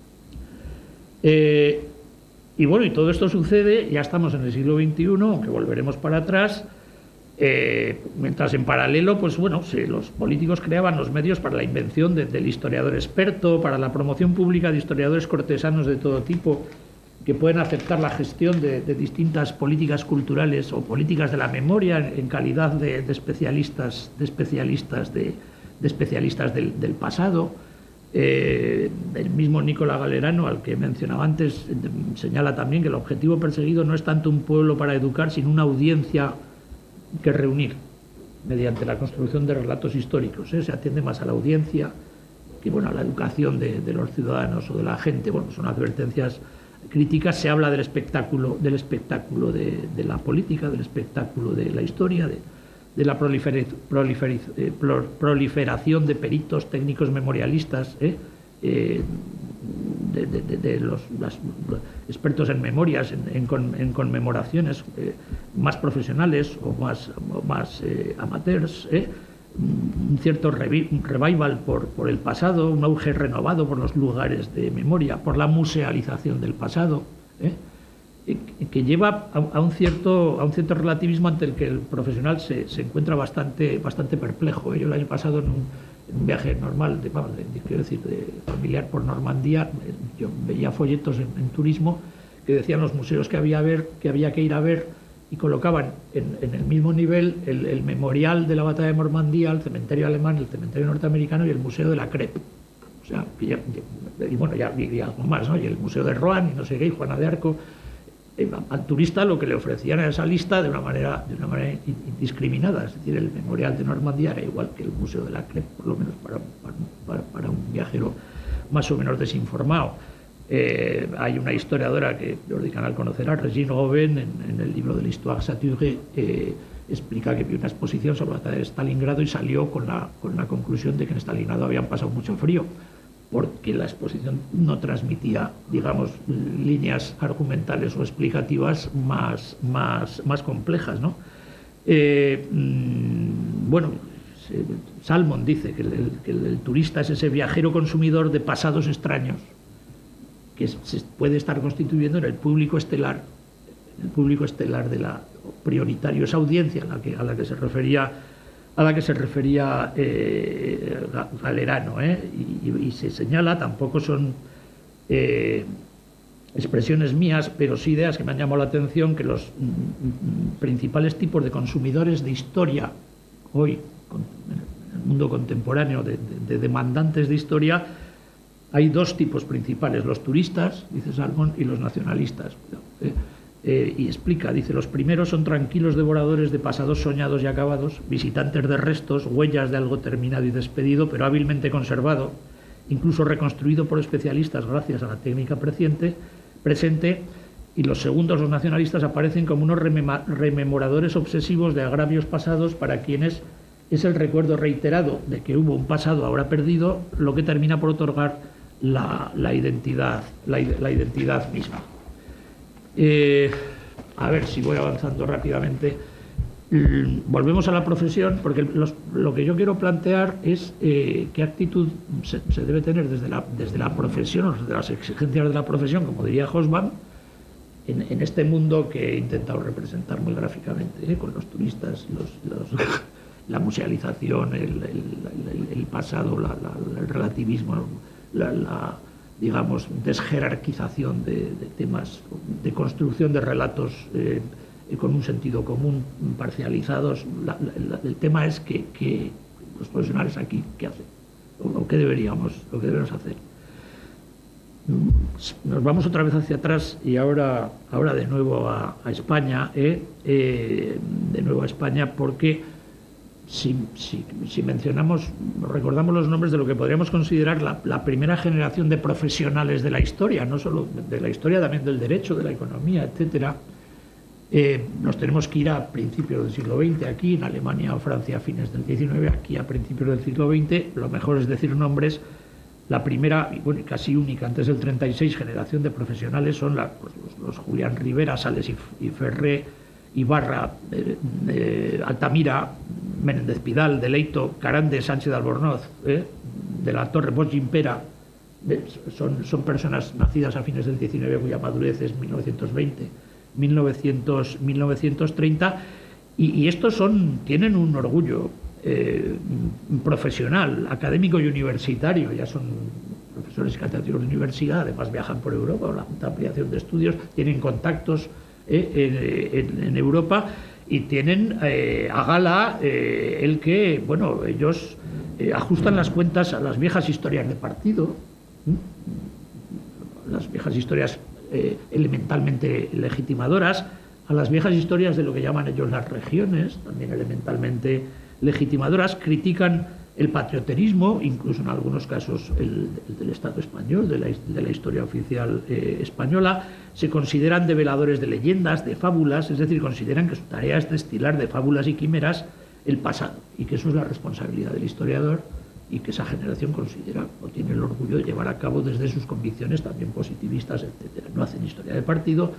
Eh, y bueno, y todo esto sucede, ya estamos en el siglo veintiuno, aunque volveremos para atrás, eh, mientras en paralelo, pues bueno, sí, los políticos creaban los medios para la invención de, del historiador experto, para la promoción pública de historiadores cortesanos de todo tipo, que pueden aceptar la gestión de, de distintas políticas culturales o políticas de la memoria en, en calidad de, de especialistas, de, especialistas, de, de especialistas del, del pasado. Eh, el mismo Nicolás Galerano, al que mencionaba antes, señala también que el objetivo perseguido no es tanto un pueblo para educar, sino una audiencia que reunir mediante la construcción de relatos históricos, ¿eh? Se atiende más a la audiencia que bueno, a la educación de, de los ciudadanos o de la gente. Bueno, son advertencias críticas. Se habla del espectáculo, del espectáculo de, de la política, del espectáculo de la historia, de de la prolifer prolifer eh, proliferación de peritos técnicos memorialistas, ¿eh? Eh, de, de, de los, las, los expertos en memorias, en, en, con, en conmemoraciones eh, más profesionales o más, o más eh, amateurs, ¿eh? Un cierto revi revival por, por el pasado, un auge renovado por los lugares de memoria, por la musealización del pasado, ¿eh? Que lleva a un cierto, a un cierto relativismo ante el que el profesional se, se encuentra bastante, bastante perplejo. Yo el año pasado en un, en un viaje normal, de, vamos, de, quiero decir, de familiar por Normandía, yo veía folletos en, en turismo que decían los museos que había, ver, que había que ir a ver y colocaban en, en el mismo nivel el, el memorial de la batalla de Normandía, el cementerio alemán, el cementerio norteamericano y el museo de la Crep. O sea, y, y bueno, ya y algo más, ¿no? Y el museo de Rohan y no sé qué, y Juana de Arco. Al turista lo que le ofrecían era esa lista de una manera, de una manera indiscriminada, es decir, el memorial de Normandía era igual que el museo de la Crep, por lo menos para, para, para un viajero más o menos desinformado. Eh, hay una historiadora que Jordi Canal conocerá, Regine Robben, en, en el libro de l'Histoire saturée, eh, explica que vio una exposición sobre la batalla de Stalingrado y salió con la, con la conclusión de que en Stalingrado habían pasado mucho frío, porque la exposición no transmitía, digamos, líneas argumentales o explicativas más, más, más complejas, ¿no? Eh, mmm, bueno, Salmon dice que, el, que el, el turista es ese viajero consumidor de pasados extraños que se puede estar constituyendo en el público estelar, el público estelar de la prioritario, esa audiencia a la que, a la que se refería, a la que se refería eh, Galerano, ¿eh? y, y se señala, tampoco son eh, expresiones mías, pero sí ideas que me han llamado la atención, que los mm, principales tipos de consumidores de historia hoy, con, en el mundo contemporáneo, de, de, de demandantes de historia, hay dos tipos principales, los turistas, dice Salmon, y los nacionalistas. Eh, eh, y explica, dice, los primeros son tranquilos devoradores de pasados soñados y acabados, visitantes de restos, huellas de algo terminado y despedido, pero hábilmente conservado, incluso reconstruido por especialistas gracias a la técnica presente, presente y los segundos, los nacionalistas, aparecen como unos rememoradores obsesivos de agravios pasados para quienes es el recuerdo reiterado de que hubo un pasado ahora perdido lo que termina por otorgar la, la, identidad, la, la identidad misma. Eh, a ver si voy avanzando rápidamente. Volvemos a la profesión, porque los, lo que yo quiero plantear es eh, qué actitud se, se debe tener desde la, desde la profesión, o desde las exigencias de la profesión, como diría Hobsbawm, en, en este mundo que he intentado representar muy gráficamente, ¿eh? Con los turistas, los, los, la musealización, el, el, el, el pasado, la, la, el relativismo, la, la digamos, desjerarquización de, de temas, de construcción de relatos eh, con un sentido común, parcializados. La, la, el tema es que, que los profesionales aquí, ¿qué hacen? ¿O qué deberíamos, lo que debemos hacer? Nos vamos otra vez hacia atrás y ahora, ahora de nuevo a, a España, ¿eh? Eh, de nuevo a España, porque si, si, si mencionamos, recordamos los nombres de lo que podríamos considerar la, la primera generación de profesionales de la historia, no solo de la historia, también del derecho, de la economía, etcétera. Eh, nos tenemos que ir a principios del siglo veinte, aquí en Alemania o Francia a fines del diecinueve, aquí a principios del siglo veinte, lo mejor es decir nombres. La primera, y bueno, casi única, antes del treinta y seis, generación de profesionales son la, pues, los, los Julián Rivera, Sales y, y Ferré, Ibarra, eh, eh, Altamira, Menéndez Pidal, Deleito, Carande, Sánchez de Albornoz, eh, de la Torre, Bosch Gimpera, eh, son, son personas nacidas a fines del diecinueve cuya madurez es mil novecientos veinte, mil novecientos, mil novecientos treinta, y, y estos son, tienen un orgullo Eh, profesional, académico y universitario, ya son profesores catedráticos de universidad, además viajan por Europa, la ampliación de estudios, tienen contactos eh, en, en Europa y tienen eh, a gala eh, el que, bueno, ellos eh, ajustan las cuentas a las viejas historias de partido, ¿eh? Las viejas historias eh, elementalmente legitimadoras, a las viejas historias de lo que llaman ellos las regiones, también elementalmente legitimadoras, critican el patrioterismo, incluso en algunos casos el, el del Estado español, de la, de la historia oficial eh, española, se consideran develadores de leyendas, de fábulas, es decir, consideran que su tarea es destilar de fábulas y quimeras el pasado, y que eso es la responsabilidad del historiador, y que esa generación considera o tiene el orgullo de llevar a cabo desde sus convicciones también positivistas, etcétera. No hacen historia de partido,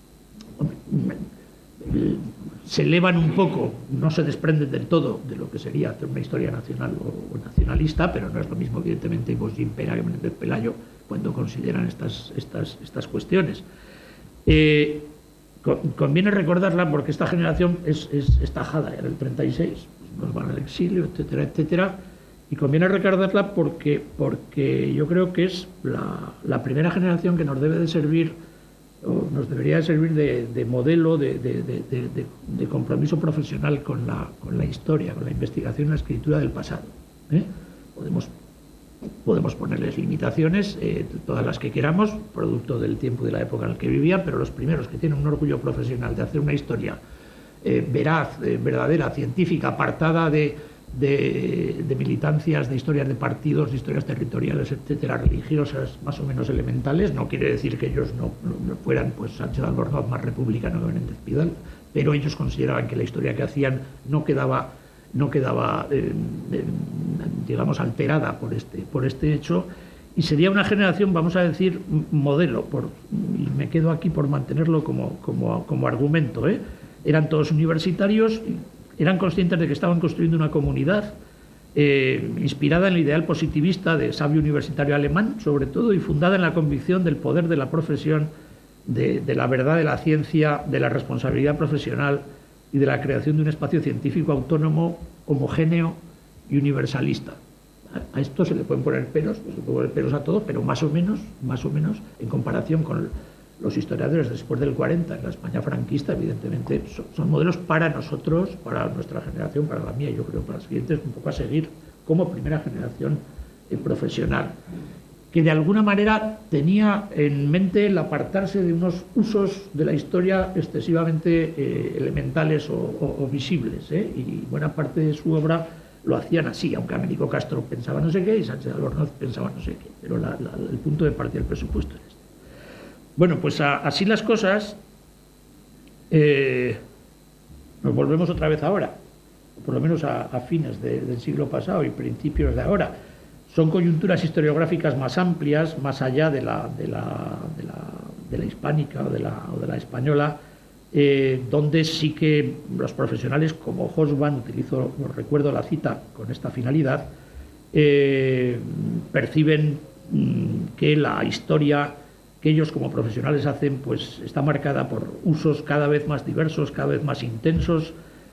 se elevan un poco, no se desprenden del todo de lo que sería hacer una historia nacional o, o nacionalista, pero no es lo mismo, evidentemente, Bosch Gimpera que Menéndez Pelayo cuando consideran estas, estas, estas cuestiones. Eh, con, conviene recordarla porque esta generación es, es, es tajada ya en el treinta y seis, nos van al exilio, etcétera, etcétera, y conviene recordarla porque, porque yo creo que es la, la primera generación que nos debe de servir, o nos debería de servir de, de modelo de, de, de, de, de compromiso profesional con la, con la historia, con la investigación y la escritura del pasado. ¿eh? Podemos, podemos ponerles limitaciones, eh, todas las que queramos, producto del tiempo y de la época en la que vivían, pero los primeros que tienen un orgullo profesional de hacer una historia eh, veraz, eh, verdadera, científica, apartada de, de, de militancias, de historias de partidos, de historias territoriales, etcétera, religiosas, más o menos elementales. No quiere decir que ellos no, no fueran, pues, Sánchez Albornoz más republicano que Menéndez Pidal, pero ellos consideraban que la historia que hacían no quedaba, no quedaba eh, eh, digamos, alterada por este, por este hecho, y sería una generación, vamos a decir, modelo, por, y me quedo aquí por mantenerlo como, como, como argumento, ¿eh? Eran todos universitarios, eran conscientes de que estaban construyendo una comunidad eh, inspirada en el ideal positivista de sabio universitario alemán, sobre todo, y fundada en la convicción del poder de la profesión, de, de la verdad de la ciencia, de la responsabilidad profesional y de la creación de un espacio científico autónomo, homogéneo y universalista. A esto se le pueden poner peros, pues se pueden poner peros a todo, pero más o menos, más o menos, en comparación con los historiadores después del cuarenta, en la España franquista, evidentemente, son, son modelos para nosotros, para nuestra generación, para la mía, yo creo, para las siguientes, un poco a seguir como primera generación eh, profesional, que de alguna manera tenía en mente el apartarse de unos usos de la historia excesivamente eh, elementales o, o, o visibles, ¿eh? Y buena parte de su obra lo hacían así, aunque Américo Castro pensaba no sé qué y Sánchez Albornoz pensaba no sé qué, pero la, la, el punto de partida del presupuesto es este. Bueno, pues a, así las cosas, eh, nos volvemos otra vez ahora, por lo menos a, a fines de, del siglo pasado y principios de ahora. Son coyunturas historiográficas más amplias, más allá de la, de la, de la, de la hispánica o de la, o de la española, eh, donde sí que los profesionales como Hobsbawm, utilizo, recuerdo la cita con esta finalidad, eh, perciben mmm, que la historia que ellos como profesionales hacen pues está marcada por usos cada vez más diversos, cada vez más intensos,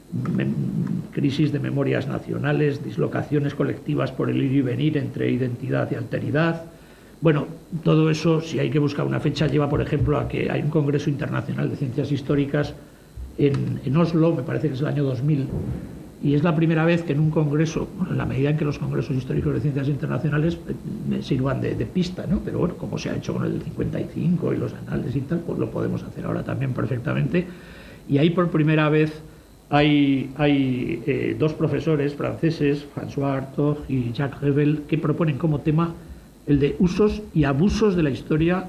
crisis de memorias nacionales, dislocaciones colectivas por el ir y venir entre identidad y alteridad. Bueno, todo eso, si hay que buscar una fecha, lleva, por ejemplo, a que hay un Congreso Internacional de Ciencias Históricas en, en Oslo, me parece que es el año dos mil, y es la primera vez que en un congreso, bueno, en la medida en que los congresos históricos de ciencias internacionales me sirvan de, de pista, ¿no? Pero bueno, como se ha hecho con el del cincuenta y cinco y los anales y tal, pues lo podemos hacer ahora también perfectamente. Y ahí por primera vez hay, hay eh, dos profesores franceses, François Hartog y Jacques Revel, que proponen como tema el de usos y abusos de la historia,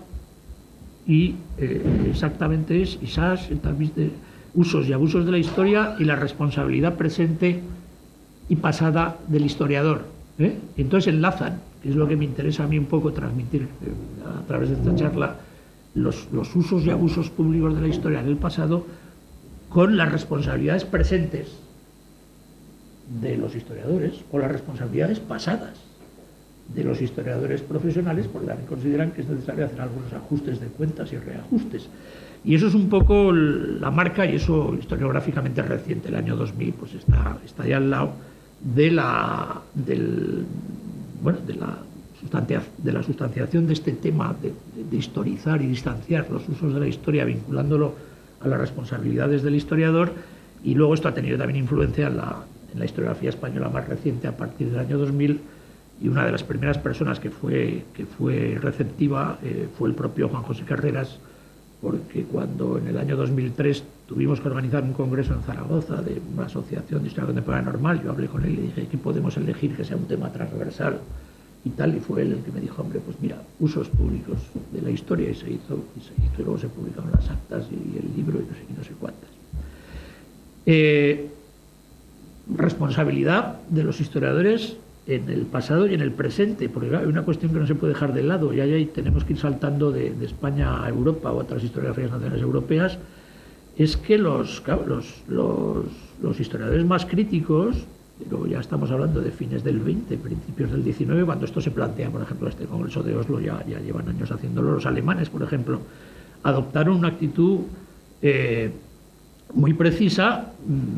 y eh, exactamente es Isaac, el tamis de usos y abusos de la historia y la responsabilidad presente y pasada del historiador, ¿eh? Y entonces enlazan, que es lo que me interesa a mí un poco transmitir eh, a través de esta charla, los, los usos y abusos públicos de la historia en el pasado con las responsabilidades presentes de los historiadores o las responsabilidades pasadas de los historiadores profesionales, porque también consideran que es necesario hacer algunos ajustes de cuentas y reajustes. Y eso es un poco la marca, y eso historiográficamente reciente, el año dos mil, pues está, está ahí al lado de la, del, bueno, de, la sustancia, de la sustanciación de este tema de, de, de historizar y distanciar los usos de la historia, vinculándolo a las responsabilidades del historiador. Y luego esto ha tenido también influencia en la, en la historiografía española más reciente a partir del año dos mil, y una de las primeras personas que fue, que fue receptiva eh, fue el propio Juan José Carreras, porque cuando en el año dos mil tres tuvimos que organizar un congreso en Zaragoza de una asociación de historia contemporánea normal, yo hablé con él y le dije que podemos elegir que sea un tema transversal y tal, y fue él el que me dijo, hombre, pues mira, usos públicos de la historia, y se hizo, y, se hizo, y luego se publicaron las actas y el libro y no sé, y no sé cuántas. Eh, responsabilidad de los historiadores en el pasado y en el presente, porque claro, hay una cuestión que no se puede dejar de lado, y ahí tenemos que ir saltando de, de España a Europa o a otras historiografías nacionales europeas, es que los, claro, los, los, los historiadores más críticos, pero ya estamos hablando de fines del veinte, principios del diecinueve, cuando esto se plantea, por ejemplo, este Congreso de Oslo, ya, ya llevan años haciéndolo, los alemanes, por ejemplo, adoptaron una actitud eh, muy precisa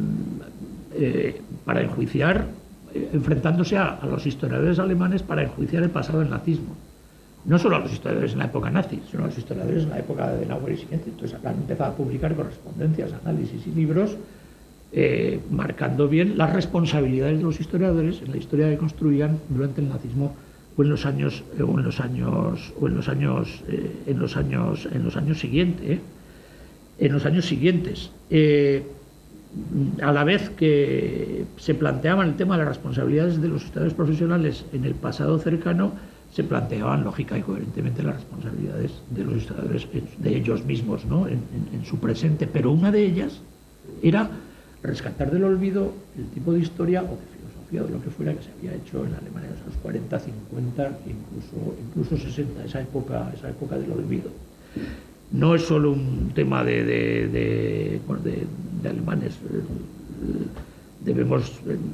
eh, para enjuiciar, enfrentándose a, a los historiadores alemanes para enjuiciar el pasado del nazismo. No solo a los historiadores en la época nazi, sino a los historiadores en la época de Adenauer y siguiente. Entonces han empezado a publicar correspondencias, análisis y libros eh, marcando bien las responsabilidades de los historiadores en la historia que construían durante el nazismo o en los años eh, o en los años o en los años eh, en los años en los años siguientes, ¿eh? en los años siguientes. Eh, a la vez que se planteaban el tema de las responsabilidades de los historiadores profesionales en el pasado cercano, se planteaban lógica y coherentemente las responsabilidades de los historiadores, de ellos mismos, ¿no? en, en, en su presente. Pero una de ellas era rescatar del olvido el tipo de historia o de filosofía, de lo que fuera, que se había hecho en Alemania de los años cuarenta, cincuenta, incluso, incluso sesenta, esa época, esa época del olvido. No es solo un tema de, de, de, bueno, de, de alemanes. Debemos,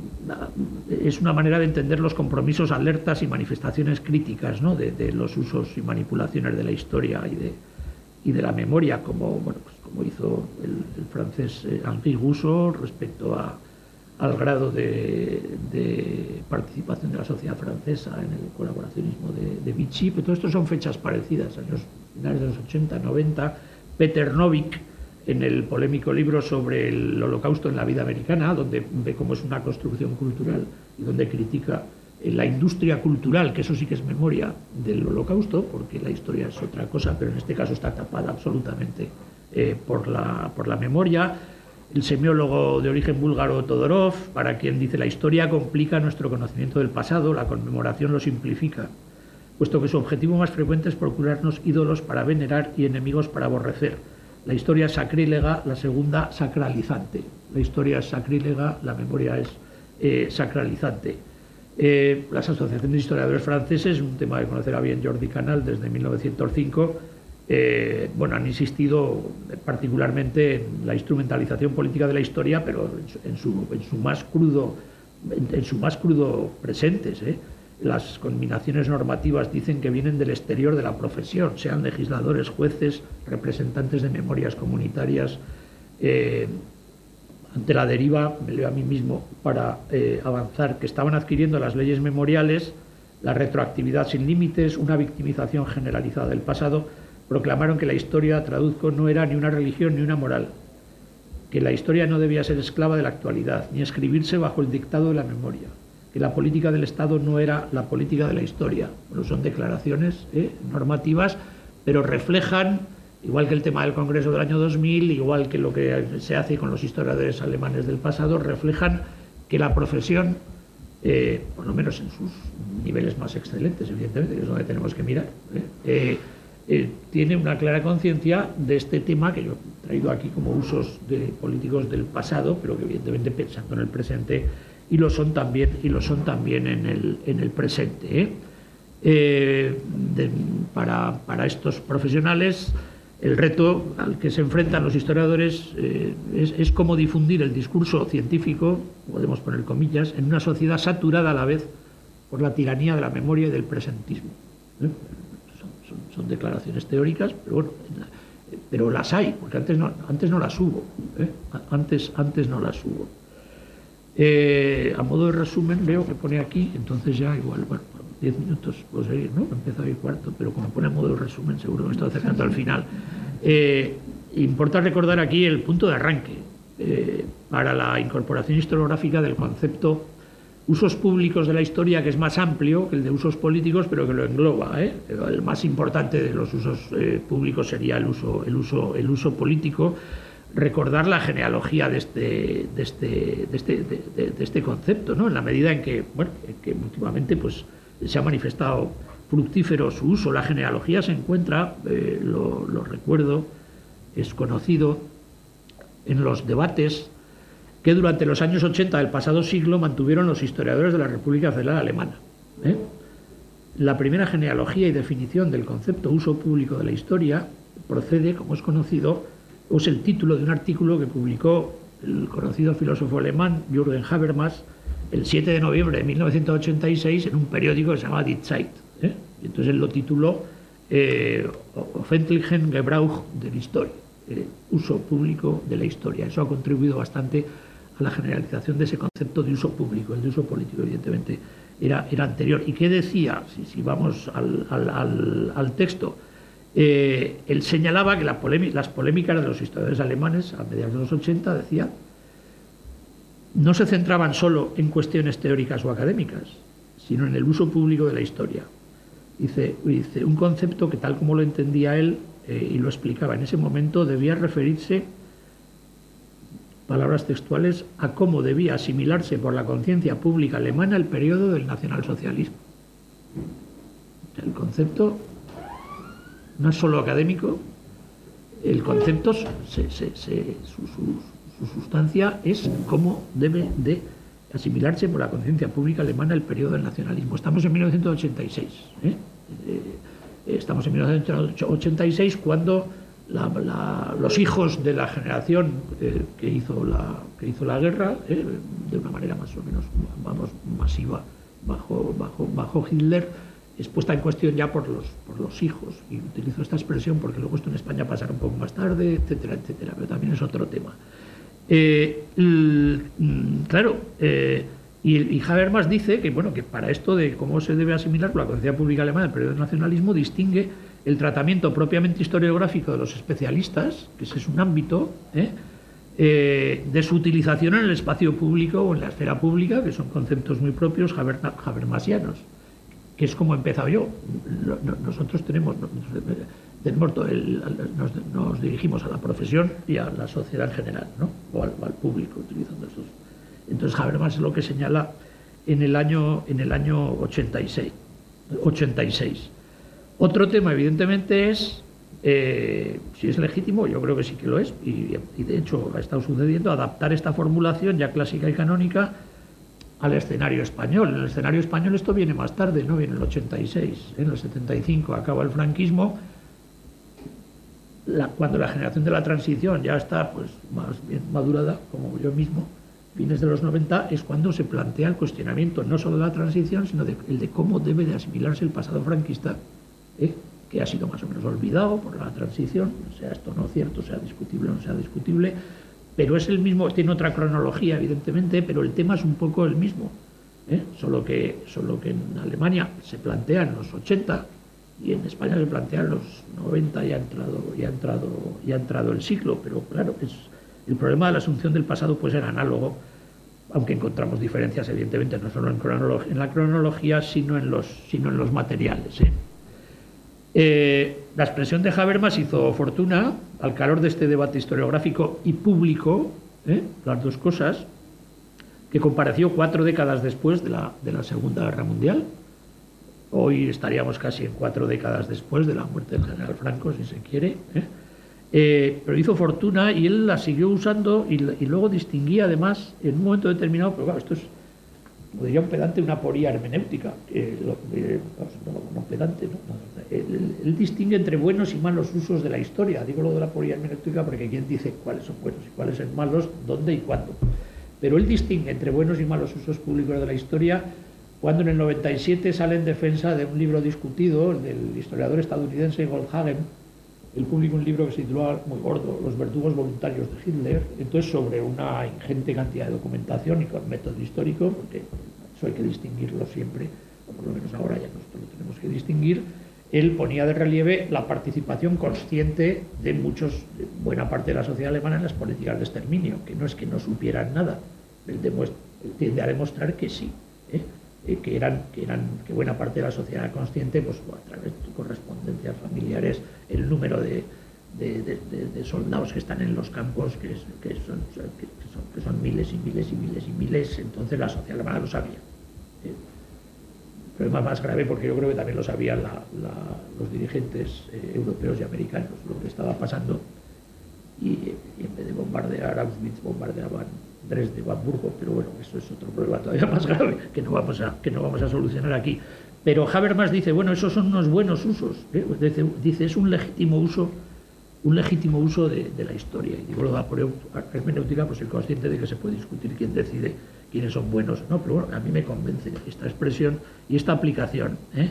es una manera de entender los compromisos, alertas y manifestaciones críticas, ¿no? de, de los usos y manipulaciones de la historia y de, y de la memoria, como, bueno, pues como hizo el, el francés Henri Goussot respecto a, al grado de, de participación de la sociedad francesa en el colaboracionismo de, de Vichy. Pero todo esto son fechas parecidas, años finales de los ochenta, noventa. Peter Novick, en el polémico libro sobre el Holocausto en la vida americana, donde ve cómo es una construcción cultural y donde critica la industria cultural, que eso sí que es memoria del Holocausto, porque la historia es otra cosa, pero en este caso está tapada absolutamente eh, por, la, por la memoria. El semiólogo de origen búlgaro Todorov, para quien dice: la historia complica nuestro conocimiento del pasado, la conmemoración lo simplifica, puesto que su objetivo más frecuente es procurarnos ídolos para venerar y enemigos para aborrecer. La historia es sacrílega, la segunda sacralizante. La historia es sacrílega, la memoria es eh, sacralizante. Eh, las asociaciones de historiadores franceses, un tema que conocerá bien Jordi Canal desde mil novecientos cinco, eh, bueno, han insistido particularmente en la instrumentalización política de la historia, pero en su, en su más crudo, en, en su más crudo presentes, ¿eh? Las combinaciones normativas dicen que vienen del exterior de la profesión, sean legisladores, jueces, representantes de memorias comunitarias. Eh, ante la deriva, me leo a mí mismo para eh, avanzar, que estaban adquiriendo las leyes memoriales, la retroactividad sin límites, una victimización generalizada del pasado, proclamaron que la historia, traduzco, no era ni una religión ni una moral, que la historia no debía ser esclava de la actualidad, ni escribirse bajo el dictado de la memoria, que la política del Estado no era la política de la historia. Bueno, son declaraciones eh, normativas, pero reflejan, igual que el tema del Congreso del año dos mil, igual que lo que se hace con los historiadores alemanes del pasado, reflejan que la profesión, eh, por lo menos en sus niveles más excelentes, evidentemente, que es donde tenemos que mirar, eh, eh, eh, tiene una clara conciencia de este tema que yo he traído aquí como usos de políticos del pasado, pero que evidentemente pensando en el presente, y lo son también, y lo son también en el, en el presente. ¿eh? Eh, de, para, para estos profesionales, el reto al que se enfrentan los historiadores eh, es, es cómo difundir el discurso científico, podemos poner comillas, en una sociedad saturada a la vez por la tiranía de la memoria y del presentismo. ¿eh? Son, son, son declaraciones teóricas, pero bueno, pero las hay, porque antes no, antes no las hubo. ¿eh? Antes, antes no las hubo. Eh, a modo de resumen, veo que pone aquí, entonces ya igual, bueno, diez minutos puedo seguir, ¿no? Empezado y cuarto, pero como pone a modo de resumen, seguro que me estoy acercando al final. Eh, importa recordar aquí el punto de arranque eh, para la incorporación historiográfica del concepto usos públicos de la historia, que es más amplio que el de usos políticos, pero que lo engloba. ¿eh? El más importante de los usos eh, públicos sería el uso, el uso, el uso político. Recordar la genealogía de este, de este, de este, de, de, de este concepto, ¿no? En la medida en que, bueno, que últimamente pues, se ha manifestado fructífero su uso. La genealogía se encuentra, eh, lo, lo recuerdo, es conocido en los debates que durante los años ochenta del pasado siglo mantuvieron los historiadores de la República Federal Alemana. ¿eh? La primera genealogía y definición del concepto uso público de la historia procede, como es conocido, es el título de un artículo que publicó el conocido filósofo alemán Jürgen Habermas el siete de noviembre de mil novecientos ochenta y seis en un periódico que se llama Die Zeit. ¿eh? Y entonces él lo tituló eh, Öffentlichen Gebrauch der Historie, eh, uso público de la historia. Eso ha contribuido bastante a la generalización de ese concepto de uso público. El de uso político, evidentemente, era, era anterior. ¿Y qué decía? Si, si vamos al, al, al, al texto, Eh, él señalaba que la las polémicas de los historiadores alemanes a mediados de los ochenta, decía, no se centraban solo en cuestiones teóricas o académicas, sino en el uso público de la historia. Dice, dice un concepto que, tal como lo entendía él eh, y lo explicaba en ese momento, debía referirse palabras textuales, a cómo debía asimilarse por la conciencia pública alemana el periodo del nacionalsocialismo. El concepto no es solo académico, el concepto, se, se, se, su, su, su sustancia es cómo debe de asimilarse por la conciencia pública alemana el periodo del nacionalismo. Estamos en mil novecientos ochenta y seis. ¿eh? Eh, estamos en mil novecientos ochenta y seis cuando la, la, los hijos de la generación eh, que, hizo la, que hizo la guerra, eh, de una manera más o menos vamos, masiva, bajo, bajo, bajo Hitler, es puesta en cuestión ya por los, por los hijos. Y utilizo esta expresión porque luego esto en España pasará un poco más tarde, etcétera, etcétera, pero también es otro tema. Eh, el, claro, eh, y, y Habermas dice que, bueno, que para esto de cómo se debe asimilar la conciencia pública alemana el periodo del nacionalismo, distingue el tratamiento propiamente historiográfico de los especialistas, que ese es un ámbito, ¿eh? Eh, de su utilización en el espacio público o en la esfera pública, que son conceptos muy propios haber, habermasianos, que es como he empezado yo. Nosotros tenemos, tenemos el, nos, nos dirigimos a la profesión y a la sociedad en general, ¿no? o, al, o al público, utilizando esos. Entonces Habermas es lo que señala en el año, en el año ochenta y seis. Otro tema, evidentemente, es eh, si es legítimo, yo creo que sí que lo es, y, y de hecho ha estado sucediendo, adaptar esta formulación ya clásica y canónica al escenario español. En el escenario español esto viene más tarde, no viene en el ochenta y seis, en el setenta y cinco acaba el franquismo, la, cuando la generación de la transición ya está pues más bien madurada, como yo mismo, fines de los noventa, es cuando se plantea el cuestionamiento no solo de la transición, sino de, el de cómo debe de asimilarse el pasado franquista, ¿eh? que ha sido más o menos olvidado por la transición, sea esto no cierto, sea discutible o no sea discutible, pero es el mismo, tiene otra cronología evidentemente, pero el tema es un poco el mismo, ¿eh? solo que, solo que en Alemania se plantea en los ochenta y en España se plantea en los noventa y ha entrado, y ha entrado, y ha entrado el siglo, pero claro, es, el problema de la asunción del pasado puede ser análogo, aunque encontramos diferencias evidentemente no solo en, en la cronología, sino en los, sino en los materiales. ¿eh? Eh, la expresión de Habermas hizo fortuna al calor de este debate historiográfico y público, ¿eh? las dos cosas, que compareció cuatro décadas después de la, de la Segunda Guerra Mundial. Hoy estaríamos casi en cuatro décadas después de la muerte del general Franco, si se quiere. ¿eh? Eh, pero hizo fortuna y él la siguió usando y, y luego distinguía además en un momento determinado, pero claro, esto es, como diría un pedante, una aporía hermenéutica, eh, lo, eh, no, no pedante, no, no, él, él distingue entre buenos y malos usos de la historia. Digo lo de la aporía hermenéutica porque quien dice cuáles son buenos y cuáles son malos, dónde y cuándo. Pero él distingue entre buenos y malos usos públicos de la historia cuando en el noventa y siete sale en defensa de un libro discutido del historiador estadounidense Goldhagen. Él publicó un libro que se titulaba muy gordo, Los verdugos voluntarios de Hitler, entonces sobre una ingente cantidad de documentación y con método histórico, porque eso hay que distinguirlo siempre, o por lo menos ahora ya nosotros lo tenemos que distinguir. Él ponía de relieve la participación consciente de muchos, de buena parte de la sociedad alemana en las políticas de exterminio, que no es que no supieran nada, él, demuestra, él tiende a demostrar que sí, ¿eh? Eh, que, eran, que, eran, que buena parte de la sociedad era consciente, pues a través de correspondencias familiares, el número de, de, de, de, de soldados que están en los campos, que, es, que, son, que, son, que son miles y miles y miles y miles, entonces la sociedad alemana lo sabía. ¿eh? El problema más grave, porque yo creo que también lo sabían la, la, los dirigentes eh, europeos y americanos, lo que estaba pasando, y, y en vez de bombardear Auschwitz, bombardeaban Dresde, Hamburgo, pero bueno, eso es otro problema todavía más grave que no vamos a, que no vamos a solucionar aquí. Pero Habermas dice, bueno, esos son unos buenos usos, ¿eh? dice, dice, es un legítimo uso, un legítimo uso de, de la historia. Y digo, lo da por hermenéutica, pues el consciente de que se puede discutir quién decide quiénes son buenos, ¿no? Pero bueno, a mí me convence esta expresión y esta aplicación. ¿eh?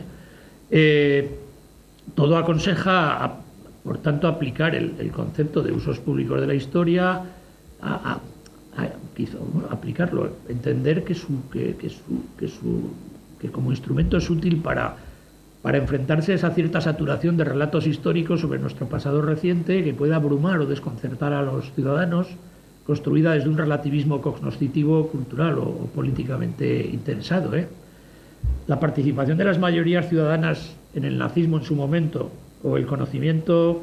Eh, todo aconseja, a, por tanto, aplicar el, el concepto de usos públicos de la historia a, a A, quiso, bueno, aplicarlo, entender que, su, que, que, su, que, su, que como instrumento es útil para, para enfrentarse a esa cierta saturación de relatos históricos sobre nuestro pasado reciente que puede abrumar o desconcertar a los ciudadanos, construida desde un relativismo cognoscitivo, cultural o, o políticamente interesado. ¿eh? La participación de las mayorías ciudadanas en el nazismo en su momento o el conocimiento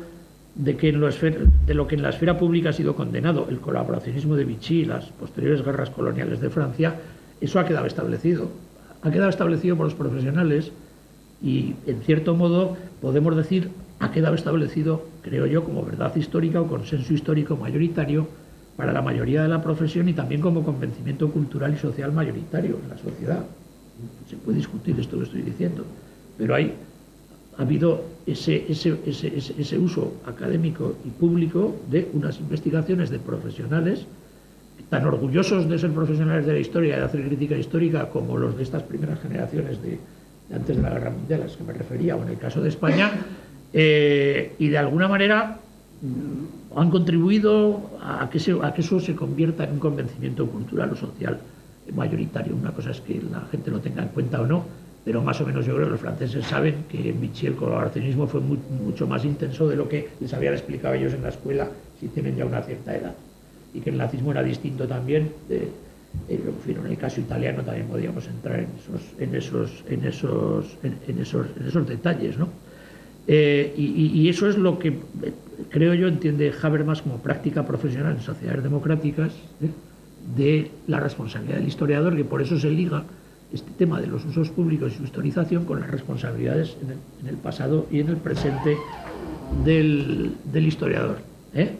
de, que en lo esfera, de lo que en la esfera pública ha sido condenado, el colaboracionismo de Vichy y las posteriores guerras coloniales de Francia, eso ha quedado establecido. Ha quedado establecido por los profesionales y, en cierto modo, podemos decir, ha quedado establecido, creo yo, como verdad histórica o consenso histórico mayoritario para la mayoría de la profesión y también como convencimiento cultural y social mayoritario en la sociedad. Se puede discutir esto que estoy diciendo, pero hay, ha habido ese, ese, ese, ese, ese uso académico y público de unas investigaciones de profesionales tan orgullosos de ser profesionales de la historia y de hacer crítica histórica como los de estas primeras generaciones de, de antes de la Guerra Mundial a las que me refería, o en el caso de España, eh, y de alguna manera han contribuido a que, se, a que eso se convierta en un convencimiento cultural o social mayoritario. Una cosa es que la gente lo tenga en cuenta o no, pero más o menos yo creo que los franceses saben que en Vichy el colaboracionismo fue muy, mucho más intenso de lo que les habían explicado ellos en la escuela si tienen ya una cierta edad, y que el nazismo era distinto también. De, en el caso italiano también podríamos entrar en esos, en esos, en esos, en, en esos, en esos detalles, ¿no? Eh, y, y eso es lo que creo yo entiende Habermas como práctica profesional en sociedades democráticas, ¿eh? de la responsabilidad del historiador, que por eso se liga este tema de los usos públicos y su historización con las responsabilidades en el, en el pasado y en el presente del, del historiador. ¿eh?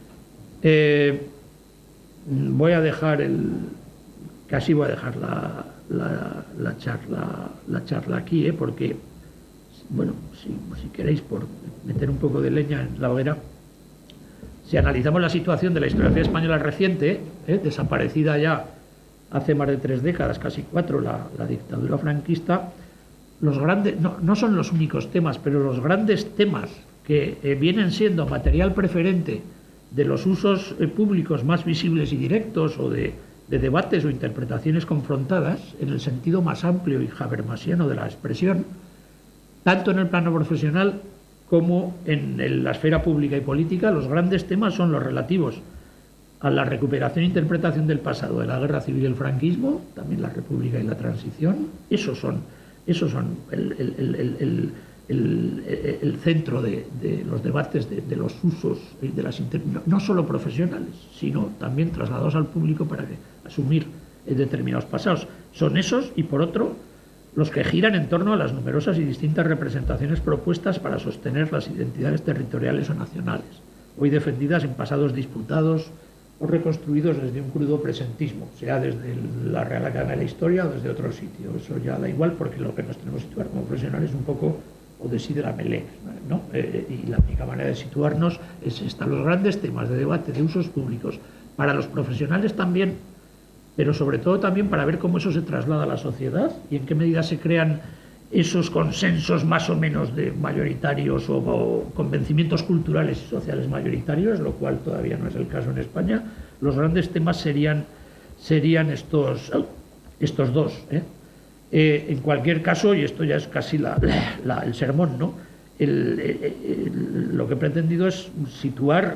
Eh, voy a dejar el casi voy a dejar la, la, la charla la charla aquí, ¿eh? porque bueno, si, si queréis, por meter un poco de leña en la hoguera, si analizamos la situación de la historiografía española reciente, ¿eh? desaparecida ya hace más de tres décadas, casi cuatro, la, la dictadura franquista, los grandes, no, no son los únicos temas, pero los grandes temas que eh, vienen siendo material preferente de los usos eh, públicos más visibles y directos, o de, de debates o interpretaciones confrontadas, en el sentido más amplio y habermasiano de la expresión, tanto en el plano profesional como en el, la esfera pública y política, los grandes temas son los relativos a la recuperación e interpretación del pasado de la guerra civil y el franquismo, también la república y la transición. Esos son, esos son el, el, el, el, el, el centro de, de los debates de, de los usos, de las inter... no solo profesionales, sino también trasladados al público para que, asumir determinados pasados. Son esos, y por otro, los que giran en torno a las numerosas y distintas representaciones propuestas para sostener las identidades territoriales o nacionales, hoy defendidas en pasados disputados o reconstruidos desde un crudo presentismo, sea desde la Real Academia de la Historia o desde otro sitio. Eso ya da igual, porque lo que nos tenemos que situar como profesionales es un poco Odesí de la Melec, ¿no? Eh, y la única manera de situarnos es esta. Los grandes temas de debate de usos públicos para los profesionales también, pero sobre todo también para ver cómo eso se traslada a la sociedad y en qué medida se crean esos consensos más o menos de mayoritarios o, o convencimientos culturales y sociales mayoritarios, lo cual todavía no es el caso en España. Los grandes temas serían, serían estos, estos dos. ¿eh? Eh, en cualquier caso, y esto ya es casi la, la, el sermón, ¿no? el, el, el, lo que he pretendido es situar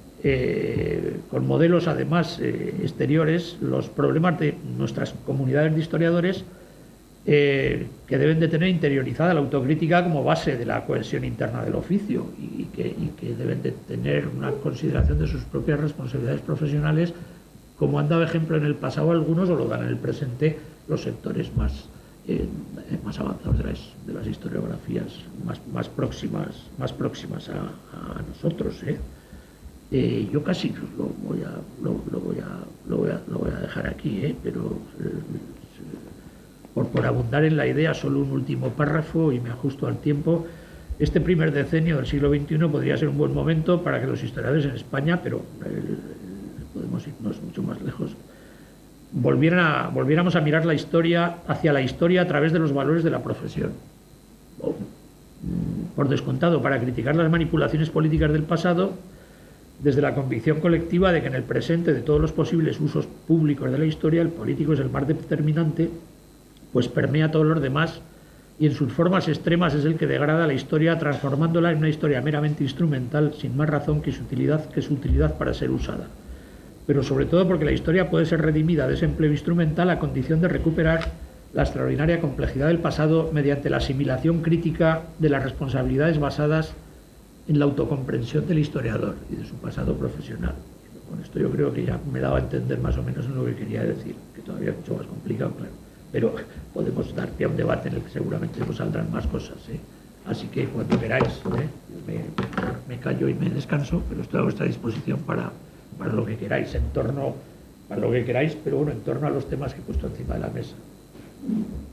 Eh, con modelos además eh, exteriores los problemas de nuestras comunidades de historiadores, eh, que deben de tener interiorizada la autocrítica como base de la cohesión interna del oficio, y que, y que deben de tener una consideración de sus propias responsabilidades profesionales, como han dado ejemplo en el pasado algunos, o lo dan en el presente los sectores más, eh, más avanzados de las, de las historiografías más, más próximas, más próximas a, a nosotros. ¿eh? Eh, yo casi lo voy a, lo, lo voy a, lo voy a, lo voy a dejar aquí, ¿eh? pero eh, por, por abundar en la idea, solo un último párrafo y me ajusto al tiempo. Este primer decenio del siglo veintiuno podría ser un buen momento para que los historiadores en España, pero eh, podemos irnos mucho más lejos, volvieran a, volviéramos a mirar la historia, hacia la historia a través de los valores de la profesión. Oh, por descontado, para criticar las manipulaciones políticas del pasado, desde la convicción colectiva de que en el presente de todos los posibles usos públicos de la historia, el político es el más determinante, pues permea a todos los demás, y en sus formas extremas es el que degrada la historia, transformándola en una historia meramente instrumental, sin más razón que su utilidad, que su utilidad para ser usada. Pero sobre todo porque la historia puede ser redimida de ese empleo instrumental a condición de recuperar la extraordinaria complejidad del pasado mediante la asimilación crítica de las responsabilidades basadas en la autocomprensión del historiador y de su pasado profesional. Con esto yo creo que ya me daba a entender más o menos en lo que quería decir, que todavía es mucho más complicado, claro. Pero podemos dar pie a un debate en el que seguramente nos saldrán más cosas, ¿eh? Así que cuando queráis, ¿eh? me, me callo y me descanso, pero estoy a vuestra disposición para, para lo que queráis, en torno, para lo que queráis, pero bueno, en torno a los temas que he puesto encima de la mesa.